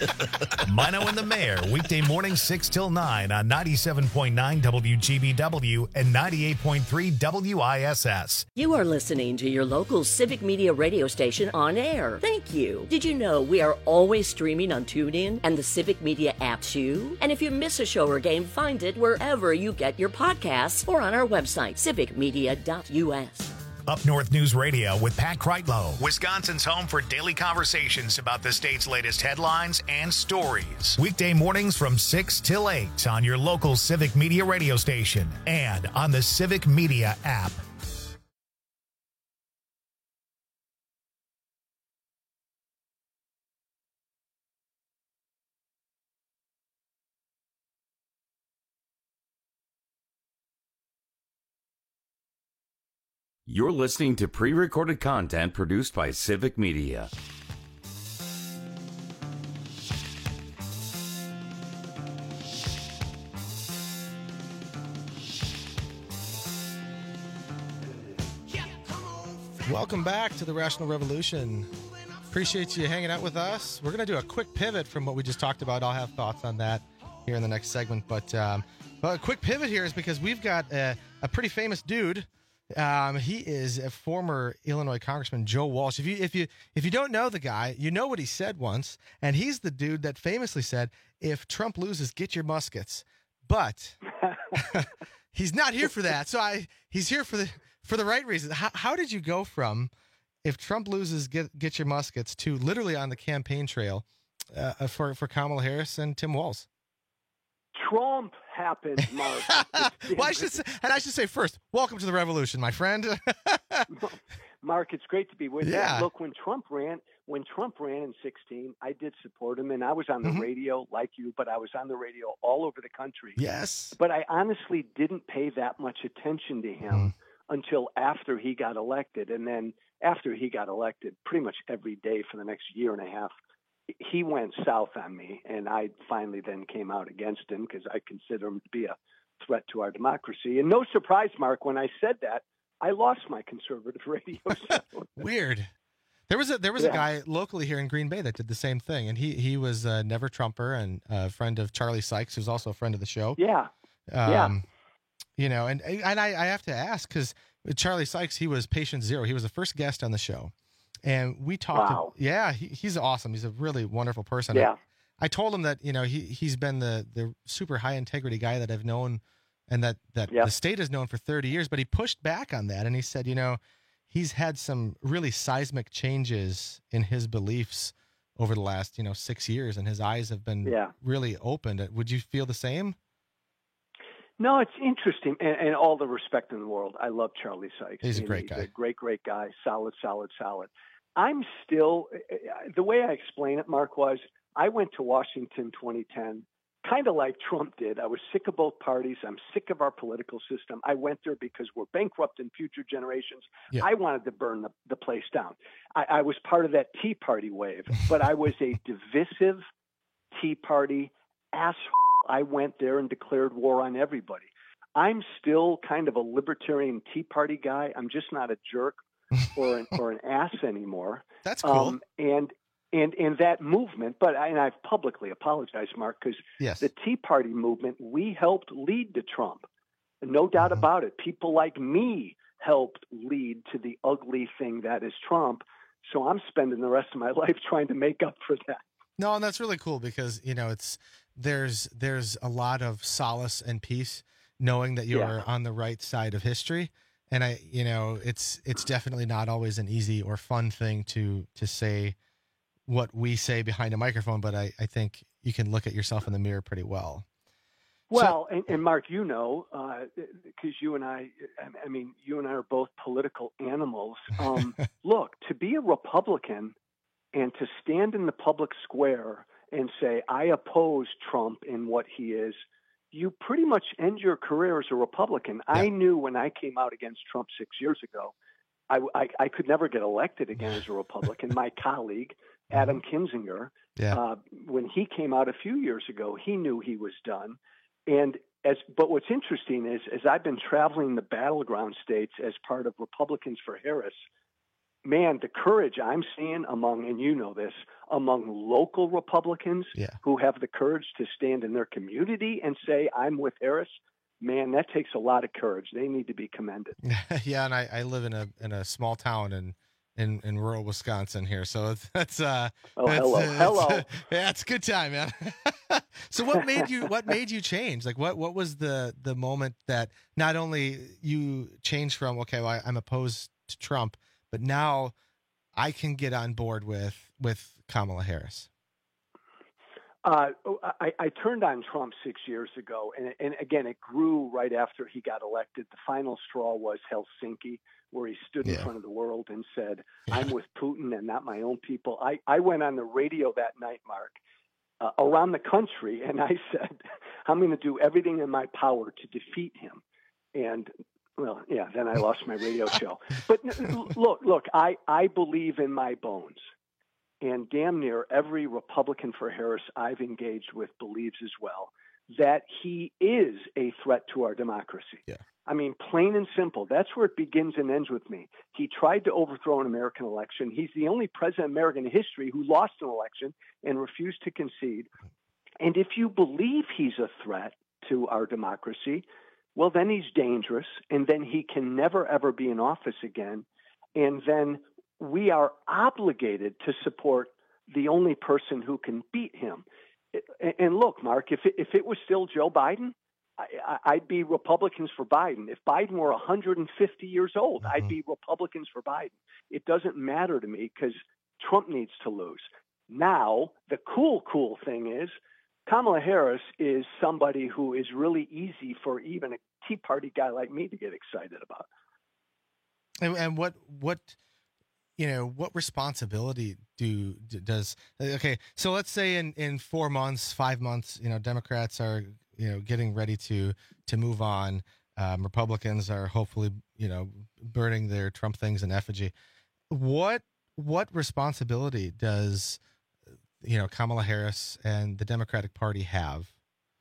Mino and the Mayor, weekday morning six till nine on ninety-seven point nine W G B W and ninety-eight point three W I S S. You are listening to your local Civic Media radio station on air. Thank you. Did you know we are always streaming on TuneIn and the Civic Media app too? And if you miss a show or game, find it wherever you get your podcasts or on our website, civic media dot u s. Up North News Radio with Pat Kreitlow, Wisconsin's home for daily conversations about the state's latest headlines and stories. Weekday mornings from six till eight on your local Civic Media radio station and on the Civic Media app. You're listening to pre-recorded content produced by Civic Media. Welcome back to the Rational Revolution. Appreciate you hanging out with us. We're going to do a quick pivot from what we just talked about. I'll have thoughts on that here in the next segment. But, um, but a quick pivot here is because we've got a, a pretty famous dude Um, he is a former Illinois Congressman, Joe Walsh. If you if you if you don't know the guy, you know what he said once, and he's the dude that famously said, "If Trump loses, get your muskets." But he's not here for that. So I he's here for the for the right reason. How how did you go from if Trump loses, get get your muskets to literally on the campaign trail uh, for for Kamala Harris and Tim Walz? Trump happened, Mark. well, I should say, and I should say first, welcome to the revolution, my friend. Mark, it's great to be with Yeah. you. Look, when Trump ran, when Trump ran in sixteen, I did support him, and I was on the Mhm. radio like you, but I was on the radio all over the country. Yes. But I honestly didn't pay that much attention to him until after he got elected, and then after he got elected, pretty much every day for the next year and a half, he went south on me, and I finally then came out against him because I consider him to be a threat to our democracy. And no surprise, Mark, when I said that, I lost my conservative radio show. Weird. There was a there was Yeah. a guy locally here in Green Bay that did the same thing, and he he was a never Trumper and a friend of Charlie Sykes, who's also a friend of the show. Yeah. Um, Yeah. You know, and and I, I have to ask because Charlie Sykes, he was patient zero. He was the first guest on the show, and we talked. Wow. To, yeah, he, he's awesome. He's a really wonderful person. Yeah. I, I told him that you know he he's been the the super high integrity guy that I've known, and that that Yep. the state has known for thirty years. But he pushed back on that, and he said, you know, he's had some really seismic changes in his beliefs over the last you know six years, and his eyes have been Yeah. really opened. Would you feel the same? No, it's interesting, and, and all the respect in the world. I love Charlie Sykes. He's a And great he's guy. a great, great guy. Solid, solid, solid. I'm still, the way I explain it, Mark, was I went to Washington twenty ten, kind of like Trump did. I was sick of both parties. I'm sick of our political system. I went there because we're bankrupt in future generations. Yeah. I wanted to burn the, the place down. I, I was part of that Tea Party wave, but I was a divisive Tea Party asshole. I went there and declared war on everybody. I'm still kind of a libertarian Tea Party guy. I'm just not a jerk or an, or an ass anymore. That's cool. Um, and and and that movement, but I, and I've publicly apologized, Mark, because Yes. the Tea Party movement, we helped lead to Trump. No doubt Mm-hmm. about it. People like me helped lead to the ugly thing that is Trump. So I'm spending the rest of my life trying to make up for that. No, and that's really cool because you know it's there's there's a lot of solace and peace knowing that you're Yeah. on the right side of history, and I you know it's it's definitely not always an easy or fun thing to to say what we say behind a microphone, but I I think you can look at yourself in the mirror pretty well. Well, and, and Mark, you know, because you and I, I mean, you and I are both political animals. Um, look, to be a Republican and to stand in the public square and say, I oppose Trump in what he is, you pretty much end your career as a Republican. I knew when I came out against Trump six years ago, I, I, I could never get elected again as a Republican. My colleague, Adam Kinzinger, Yeah. uh, when he came out a few years ago, he knew he was done. And as, but what's interesting is, as I've been traveling the battleground states as part of Republicans for Harris, man, the courage I'm seeing among, and you know this, among local Republicans Yeah. who have the courage to stand in their community and say, I'm with Harris, man, that takes a lot of courage. They need to be commended. Yeah, and I, I live in a in a small town in in, in rural Wisconsin here, so it's, that's uh. Oh, that's, hello, uh, hello. that's, uh, yeah, it's a good time, man. So what made you what made you change? Like what what was the the moment that not only you changed from okay, well, I, I'm opposed to Trump, but now I can get on board with with Kamala Harris. Uh, I, I turned on Trump six years ago, and, and again, it grew right after he got elected. The final straw was Helsinki, where he stood in Yeah. front of the world and said, I'm with Putin and not my own people. I, I went on the radio that night, Mark, uh, around the country, and I said, I'm going to do everything in my power to defeat him. And, well, yeah, then I lost my radio show. But n- look, look, I, I believe in my bones. And damn near every Republican for Harris I've engaged with believes as well that he is a threat to our democracy. Yeah. I mean, plain and simple. That's where it begins and ends with me. He tried to overthrow an American election. He's the only president in American history who lost an election and refused to concede. And if you believe he's a threat to our democracy, well, then he's dangerous, and then he can never, ever be in office again. And then we are obligated to support the only person who can beat him. And look, Mark, if it, if it was still Joe Biden, I, I'd be Republicans for Biden. If Biden were one hundred fifty years old, mm-hmm. I'd be Republicans for Biden. It doesn't matter to me because Trump needs to lose. Now, the cool, cool thing is Kamala Harris is somebody who is really easy for even a Tea Party guy like me to get excited about. And, and what what you know what responsibility do does okay? So let's say in, in four months, five months, you know, Democrats are you know getting ready to to move on. Um, Republicans are hopefully you know burning their Trump things in effigy. What what responsibility does you know Kamala Harris and the Democratic Party have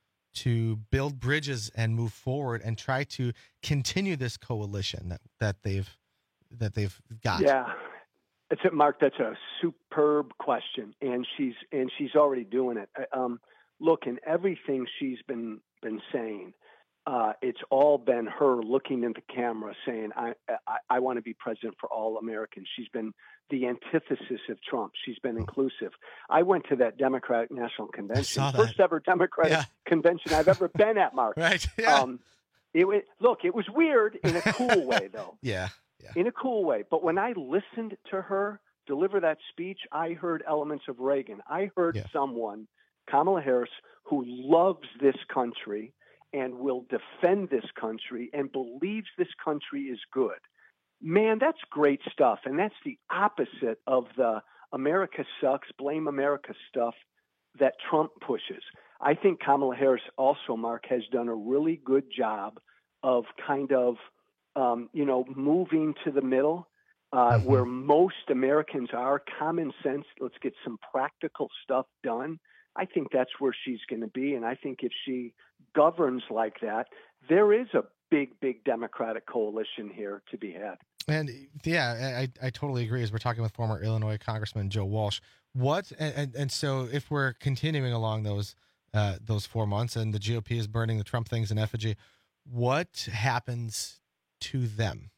to build bridges and move forward and try to continue this coalition that, that they've that they've got? Yeah, it's a, Mark. That's a superb question, and she's and she's already doing it. Um, look, in everything she's been been saying, uh, it's all been her looking into the camera saying, "I I, I want to be president for all Americans." She's been the antithesis of Trump. She's been inclusive. I went to that Democratic National Convention, first ever Democratic yeah. convention I've ever been at, Mark. Right. Yeah. Um, it was, look, it was weird in a cool way, though. Yeah. Yeah. In a cool way. But when I listened to her deliver that speech, I heard elements of Reagan. I heard yeah. someone, Kamala Harris, who loves this country and will defend this country and believes this country is good. Man, that's great stuff. And that's the opposite of the America sucks, blame America stuff that Trump pushes. I think Kamala Harris also, Mark, has done a really good job of kind of, um, you know, moving to the middle uh, mm-hmm. where most Americans are. Common sense, let's get some practical stuff done. I think that's where she's going to be. And I think if she governs like that, there is a big, big Democratic coalition here to be had. And yeah, I, I totally agree. As we're talking with former Illinois Congressman Joe Walsh, what and, and, and so if we're continuing along those uh, those four months and the G O P is burning the Trump things in effigy, what happens to them?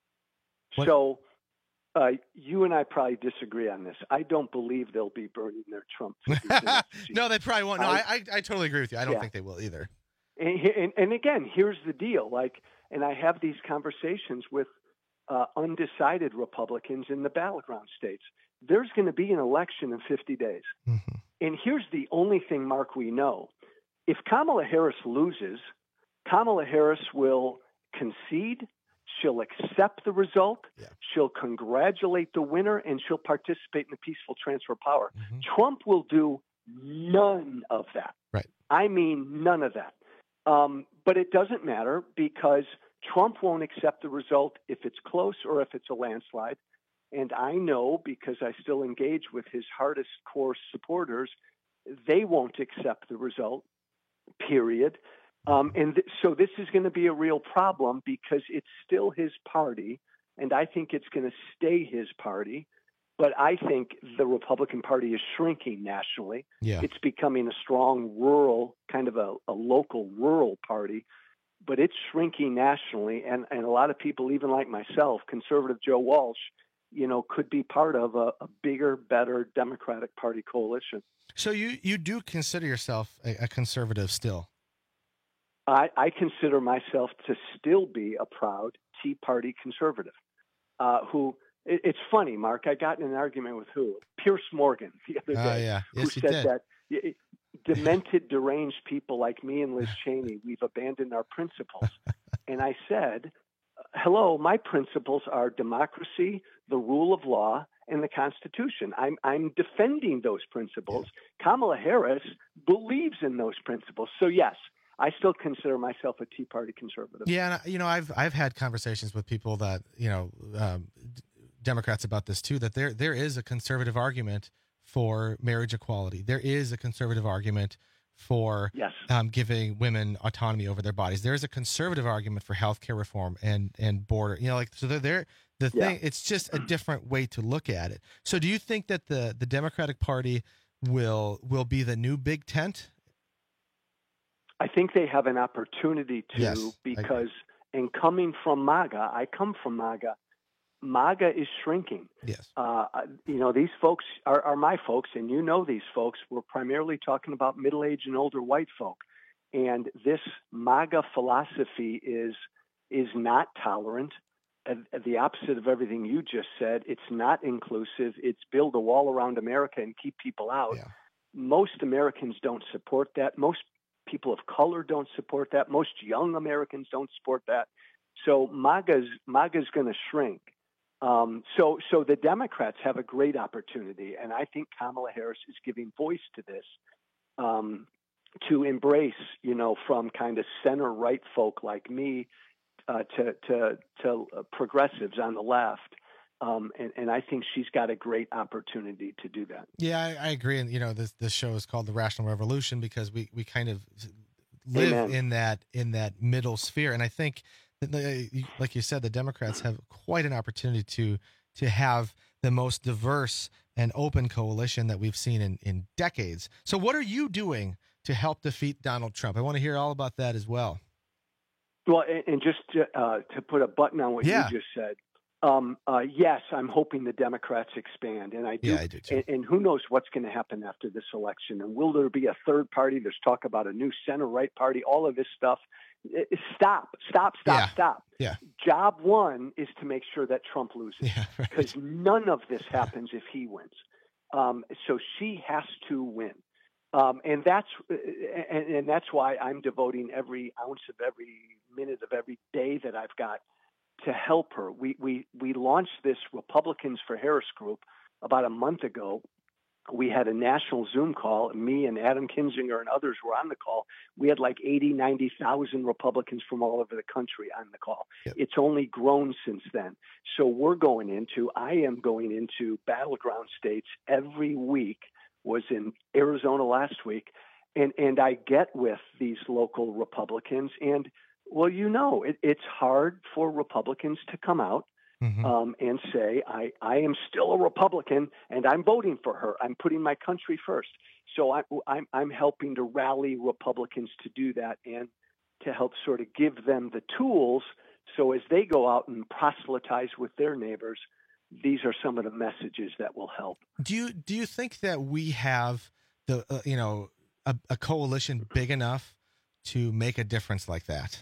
What? So uh, you and I probably disagree on this. I don't believe they'll be burning their Trump things in effigy. No, they probably won't. No, I, I, I totally agree with you. I don't yeah. think they will either. And, and, and again, here's the deal. Like, and I have these conversations with uh, undecided Republicans in the battleground states. There's going to be an election in fifty days. Mm-hmm. And here's the only thing, Mark, we know. If Kamala Harris loses, Kamala Harris will concede, she'll accept the result, yeah. she'll congratulate the winner, and she'll participate in the peaceful transfer of power. Mm-hmm. Trump will do none of that. Right. I mean, none of that. Um, but it doesn't matter because Trump won't accept the result if it's close or if it's a landslide. And I know, because I still engage with his hardest core supporters, they won't accept the result, period. Um, and th- so this is going to be a real problem because it's still his party, and I think it's going to stay his party. But I think the Republican Party is shrinking nationally. Yeah. It's becoming a strong rural, kind of a, a local rural party, but it's shrinking nationally. And, and a lot of people, even like myself, conservative Joe Walsh, you know, could be part of a, a bigger, better Democratic Party coalition. So you, you do consider yourself a, a conservative still? I, I consider myself to still be a proud Tea Party conservative uh, who – it's funny, Mark. I got in an argument with who? Pierce Morgan the other day, uh, yeah. yes, who said did. that demented, deranged people like me and Liz Cheney, we've abandoned our principles. And I said, hello, my principles are democracy, the rule of law, and the Constitution. I'm, I'm defending those principles. Yeah. Kamala Harris believes in those principles. So, yes, I still consider myself a Tea Party conservative. Yeah, and, you know, I've I've had conversations with people that, you know, um, Democrats about this too, that there there is a conservative argument for marriage equality. There is a conservative argument for yes. um, giving women autonomy over their bodies. There is a conservative argument for healthcare reform and and border. You know, like so they're there. The yeah. thing, it's just a different way to look at it. So, do you think that the the Democratic Party will will be the new big tent? I think they have an opportunity to Yes, because, and coming from MAGA, I come from MAGA. MAGA is shrinking. Yes. Uh, you know, these folks are, are my folks, and you know these folks. We're primarily talking about middle-aged and older white folk. And this MAGA philosophy is is not tolerant. Uh, the opposite of everything you just said. It's not inclusive. It's build a wall around America and keep people out. Yeah. Most Americans don't support that. Most people of color don't support that. Most young Americans don't support that. So MAGA's MAGA's going to shrink. Um, so, so the Democrats have a great opportunity, and I think Kamala Harris is giving voice to this, um, to embrace, you know, from kind of center-right folk like me uh, to to to progressives on the left, um, and, and I think she's got a great opportunity to do that. Yeah, I, I agree, and you know, this this show is called The Rational Revolution because we we kind of live Amen. in that in that middle sphere, and I think. Like you said, the Democrats have quite an opportunity to to have the most diverse and open coalition that we've seen in, in decades. So what are you doing to help defeat Donald Trump? I want to hear all about that as well. Well, and, and just to, uh, to put a button on what Yeah. you just said, um, uh, yes, I'm hoping the Democrats expand, and I do. Yeah, I do too. And, and who knows what's going to happen after this election? And will there be a third party? There's talk about a new center-right party. All of this stuff. Stop, stop, stop, Yeah. stop. Yeah. Job one is to make sure that Trump loses, Yeah, right. because none of this happens if he wins. Um, so she has to win. Um, and that's and, and that's why I'm devoting every ounce of every minute of every day that I've got to help her. We we we launched this Republicans for Harris group about a month ago. We had a national Zoom call. Me and Adam Kinzinger and others were on the call. We had like eighty, ninety thousand Republicans from all over the country on the call. Yep. It's only grown since then. So we're going into, I am going into battleground states every week. Was in Arizona last week. And, and I get with these local Republicans. And, well, you know, it, it's hard for Republicans to come out Mm-hmm. Um, and say, I, I am still a Republican and I'm voting for her. I'm putting my country first. So I, I'm, I'm helping to rally Republicans to do that and to help sort of give them the tools. So as they go out and proselytize with their neighbors, these are some of the messages that will help. Do you do you think that we have the uh, you know a, a coalition big enough to make a difference like that?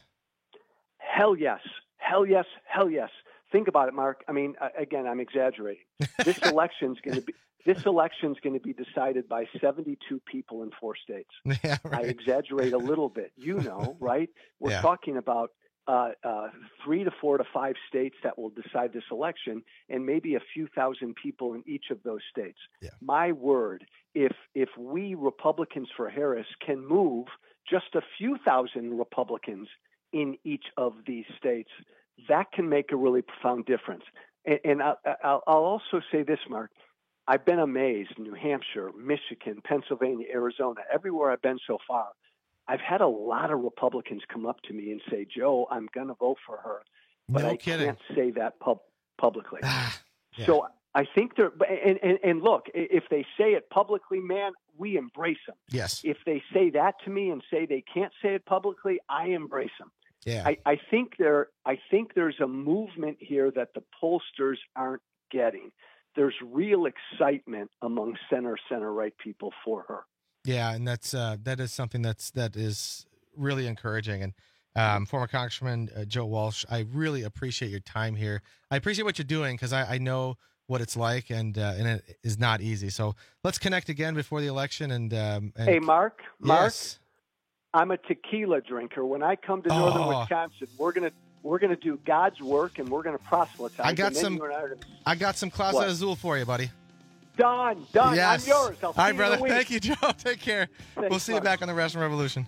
Hell yes. Hell yes. Hell yes. Think about it, Mark. I mean, again, I'm exaggerating. This election's going to be this election's going to be decided by seventy-two people in four states. Yeah, right. I exaggerate a little bit, you know, right? We're Yeah. talking about uh, uh, three to four to five states that will decide this election, and maybe a few thousand people in each of those states. Yeah. My word, if if we Republicans for Harris can move just a few thousand Republicans in each of these states, that can make a really profound difference. And, and I'll, I'll also say this, Mark. I've been amazed, New Hampshire, Michigan, Pennsylvania, Arizona, everywhere I've been so far. I've had a lot of Republicans come up to me and say, Joe, I'm going to vote for her. But No I kidding. can't say that pub- publicly. Yeah. So I think they're, and, and, and look, if they say it publicly, man, we embrace them. Yes. If they say that to me and say they can't say it publicly, I embrace them. Yeah. I, I think there. I think there's a movement here that the pollsters aren't getting. There's real excitement among center center right people for her. Yeah, and that's uh, that is something that's that is really encouraging. And um, former Congressman uh, Joe Walsh, I really appreciate your time here. I appreciate what you're doing because I, I know what it's like, and uh, and it is not easy. So let's connect again before the election. And, um, and hey, Mark, Mark. Yes. I'm a tequila drinker. When I come to northern Oh. Wisconsin, we're gonna we're gonna do God's work and we're gonna proselytize. I got and then some. you and I are gonna- I got some Clase What? Azul for you, buddy. Done, done. Yes. I'm yours. I'll see All right, you in a brother. week. Thank you, Joe. Take care. Thanks, we'll see you Mark. back on the Rational Revolution.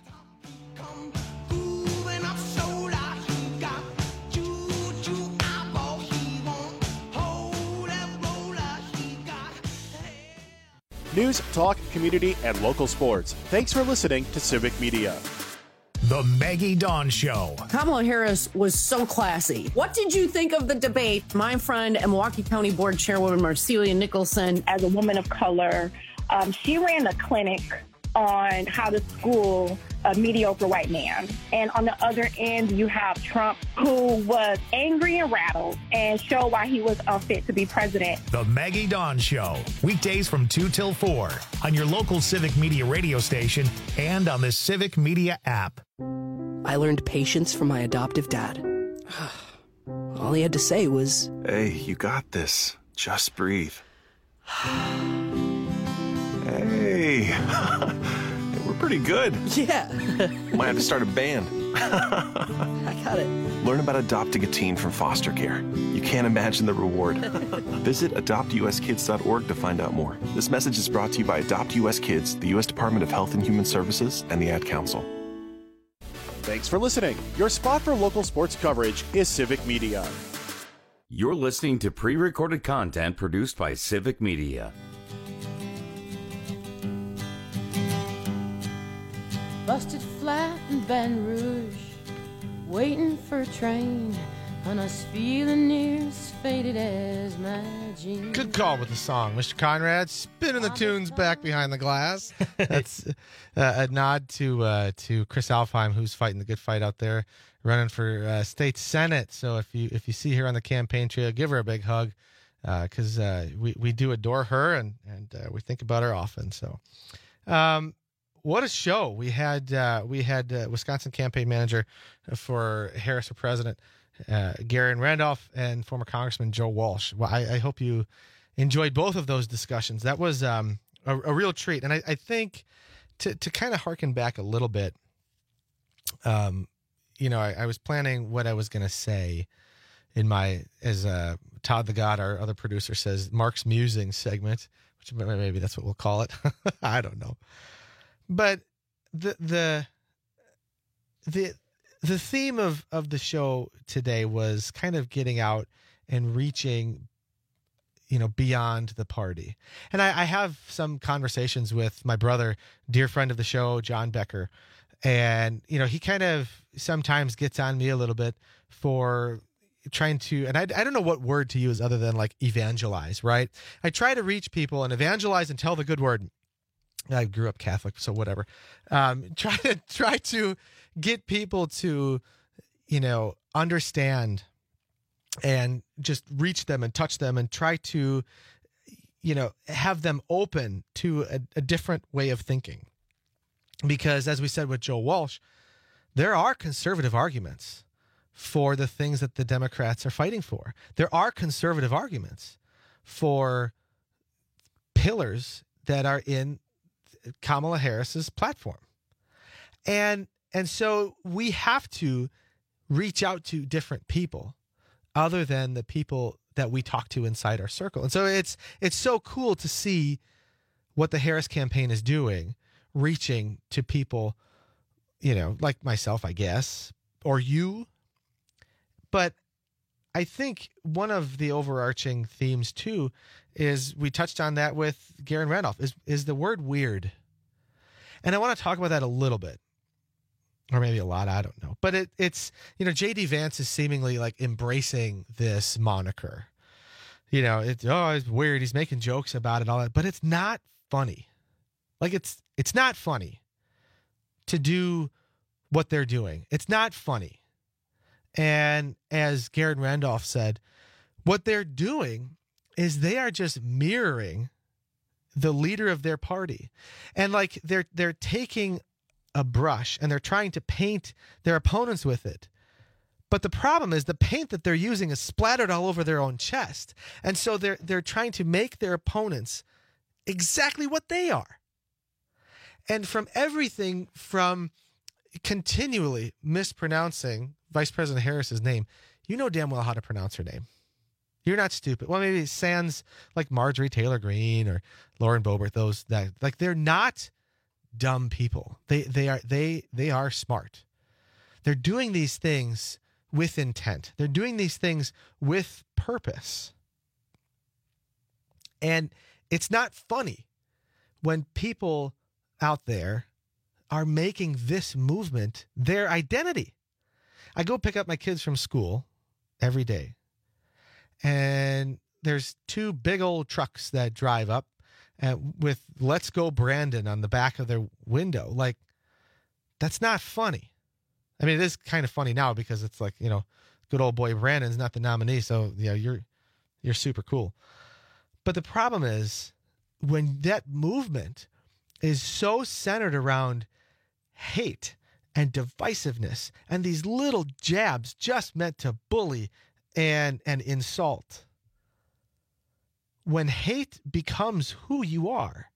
News, talk, community, and local sports. Thanks for listening to Civic Media. The Maggie Dawn Show. Kamala Harris was so classy. What did you think of the debate? My friend and Milwaukee County Board Chairwoman Marcelia Nicholson, As a woman of color, um, she ran a clinic on how to school a mediocre white man. And on the other end, you have Trump, who was angry and rattled and showed why he was unfit to be president. The Maggie Dawn Show, weekdays from two till four on your local Civic Media radio station and on the Civic Media app. I learned patience from my adoptive dad. All he had to say was, "Hey, you got this. Just breathe." Hey, we're pretty good. Yeah. Might have to start a band. I got it. Learn about adopting a teen from foster care. You can't imagine the reward. Visit adopt u s kids dot org to find out more. This message is brought to you by Adopt U S Kids, the U S Department of Health and Human Services, and the Ad Council. Thanks for listening. Your spot for local sports coverage is Civic Media. You're listening to pre-recorded content produced by Civic Media. Busted flat in Baton Rouge, waiting for a train, and us feeling near as faded as my jeans. Good call with the song, Mister Conrad. Spinning the tunes back behind the glass. That's uh, a nod to uh, to Chris Alfheim, who's fighting the good fight out there, running for uh, state senate. So if you if you see her on the campaign trail, give her a big hug, because uh, uh, we we do adore her and and uh, we think about her often. So. Um, What a show. We had uh, we had uh, Wisconsin campaign manager for Harris for president, uh, Garen Randolph, and former Congressman Joe Walsh. Well, I, I hope you enjoyed both of those discussions. That was um, a, a real treat. And I, I think to, to kind of harken back a little bit, um, you know, I, I was planning what I was going to say in my, as uh, Todd the God, our other producer, says, Mark's Musing segment, which maybe that's what we'll call it. I don't know. But the the the the theme of, of the show today was kind of getting out and reaching, you know, beyond the party. And I, I have some conversations with my brother, dear friend of the show, John Becker. And, you know, he kind of sometimes gets on me a little bit for trying to, and I, I don't know what word to use other than like evangelize, right? I try to reach people and evangelize and tell the good word. I grew up Catholic, so whatever. Um, try to try to get people to, you know, understand and just reach them and touch them and try to, you know, have them open to a, a different way of thinking. Because as we said with Joe Walsh, there are conservative arguments for the things that the Democrats are fighting for. There are conservative arguments for pillars that are in Kamala Harris's platform. And and so we have to reach out to different people other than the people that we talk to inside our circle. And so it's it's so cool to see what the Harris campaign is doing, reaching to people, you know, like myself, I guess, or you. But I think one of the overarching themes too is, we touched on that with Garen Randolph, is is the word weird. And I want to talk about that a little bit, or maybe a lot, I don't know. But it, it's, you know, J D Vance is seemingly like embracing this moniker. You know, it's, oh, it's weird. He's making jokes about it, all that, but it's not funny. Like it's, it's not funny to do what they're doing. It's not funny. And as Garen Randolph said, what they're doing is they are just mirroring the leader of their party. And like they're they're taking a brush and they're trying to paint their opponents with it. But the problem is the paint that they're using is splattered all over their own chest. And so they're they're trying to make their opponents exactly what they are. And from everything from continually mispronouncing Vice President Harris's name, you know damn well how to pronounce her name. You're not stupid. Well, maybe sans like Marjorie Taylor Greene or Lauren Boebert, those that like they're not dumb people. They they are they they are smart. They're doing these things with intent. They're doing these things with purpose. And it's not funny when people out there are making this movement their identity. I go pick up my kids from school every day, and there's two big old trucks that drive up, uh, with "Let's Go Brandon" on the back of their window. Like, that's not funny. I mean, it is kind of funny now because it's like, you know, good old boy Brandon's not the nominee, so yeah, you're you're super cool. But the problem is when that movement is so centered around hate and divisiveness and these little jabs just meant to bully and and insult. When hate becomes who you are,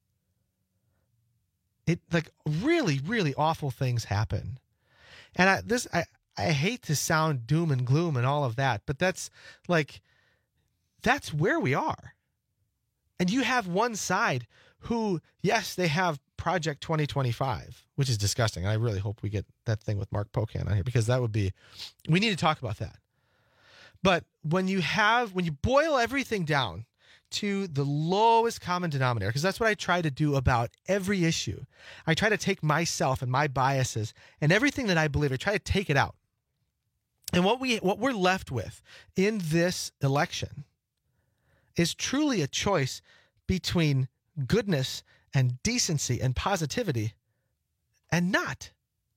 it like really, really awful things happen. And I, this, I, I hate to sound doom and gloom and all of that, but that's like, that's where we are. And you have one side who, yes, they have Project twenty twenty-five, which is disgusting. And I really hope we get that thing with Mark Pocan on here because that would be, we need to talk about that. But when you have, when you boil everything down to the lowest common denominator, because that's what I try to do about every issue. I try to take myself and my biases and everything that I believe, I try to take it out. And what we what we're left with in this election is truly a choice between goodness and decency and positivity and not.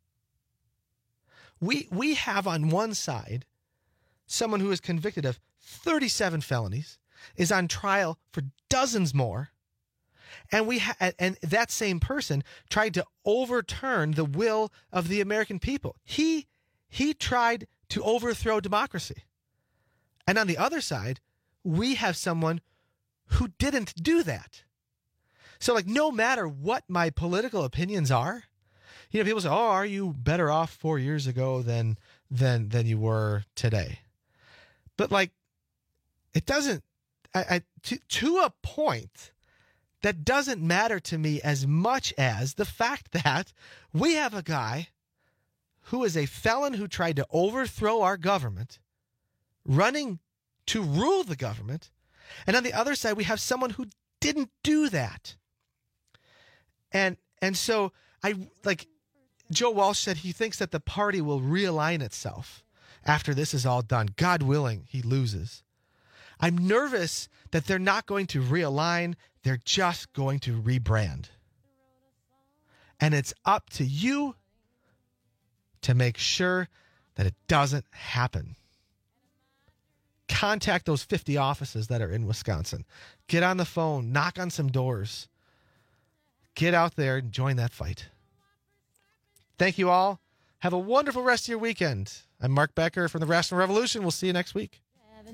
We we have on one side someone who is convicted of thirty-seven felonies, is on trial for dozens more, and we ha- and that same person tried to overturn the will of the American people. He he tried to overthrow democracy. And on the other side, we have someone who didn't do that. So like no matter what my political opinions are, you know, people say, "Oh, are you better off four years ago than than than you were today?" But like it doesn't I, I, to, to a point that doesn't matter to me as much as the fact that we have a guy who is a felon who tried to overthrow our government, running to rule the government, and on the other side we have someone who didn't do that. And and so I like Joe Walsh said he thinks that the party will realign itself after this is all done. God willing, he loses. I'm nervous that they're not going to realign. They're just going to rebrand. And it's up to you to make sure that it doesn't happen. Contact those fifty offices that are in Wisconsin. Get on the phone. Knock on some doors. Get out there and join that fight. Thank you all. Have a wonderful rest of your weekend. I'm Mark Becker from the Rational Revolution. We'll see you next week.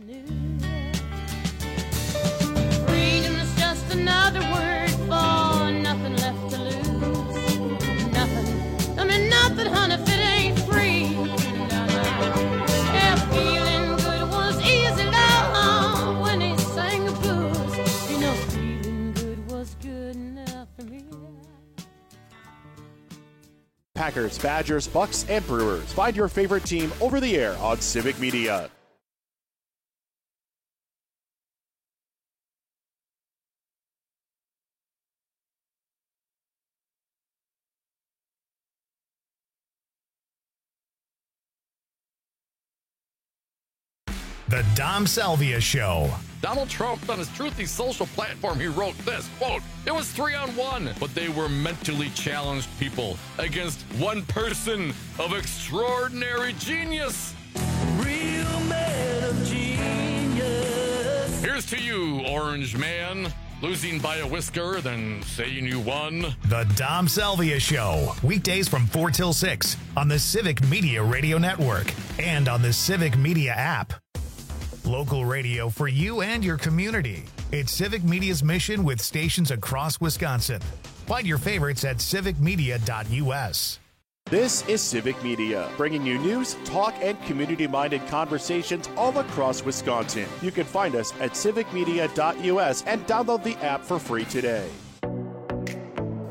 Another word for nothing left to lose. Nothing. I mean, nothing, honey, if it ain't free. Yeah, feeling good was easy, love, when he sang the blues. You know, feeling good was good enough for me. Packers, Badgers, Bucks, and Brewers. Find your favorite team over the air on Civic Media. The Dom Salvia Show. Donald Trump, on his Truthy social platform, he wrote this, quote, "It was three on one, but they were mentally challenged people against one person of extraordinary genius." Real man of genius. Here's to you, Orange Man. Losing by a whisker, then saying you won. The Dom Salvia Show. Weekdays from four till six on the Civic Media Radio Network and on the Civic Media app. Local radio for you and your community. It's Civic Media's mission with stations across Wisconsin. Find your favorites at civic media dot u s. This is Civic Media, bringing you news, talk, and community-minded conversations all across Wisconsin. You can find us at civic media dot u s and download the app for free today.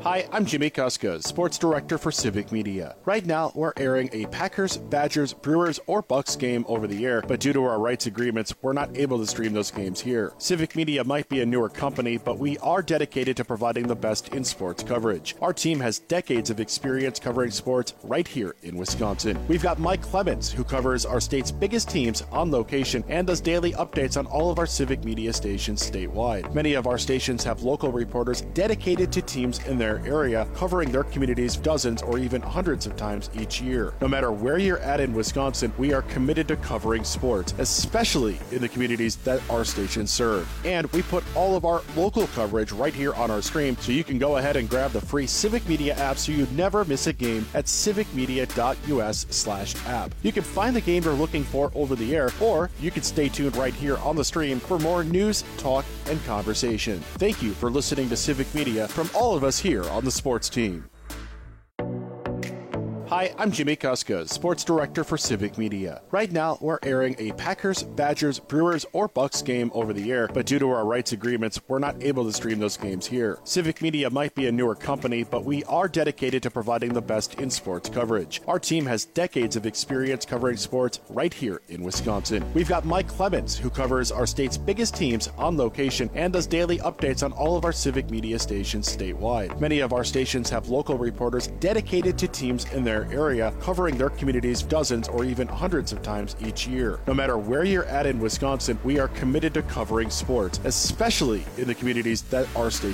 Hi, I'm Jimmy Kuska, Sports Director for Civic Media. Right now, we're airing a Packers, Badgers, Brewers, or Bucks game over the air, but due to our rights agreements, we're not able to stream those games here. Civic Media might be a newer company, but we are dedicated to providing the best in sports coverage. Our team has decades of experience covering sports right here in Wisconsin. We've got Mike Clemens, who covers our state's biggest teams on location and does daily updates on all of our Civic Media stations statewide. Many of our stations have local reporters dedicated to teams in their area, covering their communities dozens or even hundreds of times each year. No matter where you're at in Wisconsin, we are committed to covering sports, especially in the communities that our stations serve. And we put all of our local coverage right here on our stream, so you can go ahead and grab the free Civic Media app so you never miss a game at civicmedia.us slash app. You can find the game you're looking for over the air, or you can stay tuned right here on the stream for more news, talk, and conversation. Thank you for listening to Civic Media from all of us here on the sports team. Hi, I'm Jimmy Kuska, Sports Director for Civic Media. Right now, we're airing a Packers, Badgers, Brewers, or Bucks game over the air, but due to our rights agreements, we're not able to stream those games here. Civic Media might be a newer company, but we are dedicated to providing the best in sports coverage. Our team has decades of experience covering sports right here in Wisconsin. We've got Mike Clemens, who covers our state's biggest teams on location and does daily updates on all of our Civic Media stations statewide. Many of our stations have local reporters dedicated to teams in their area, covering their communities dozens or even hundreds of times each year. No matter where you're at in Wisconsin, we are committed to covering sports, especially in the communities that our stations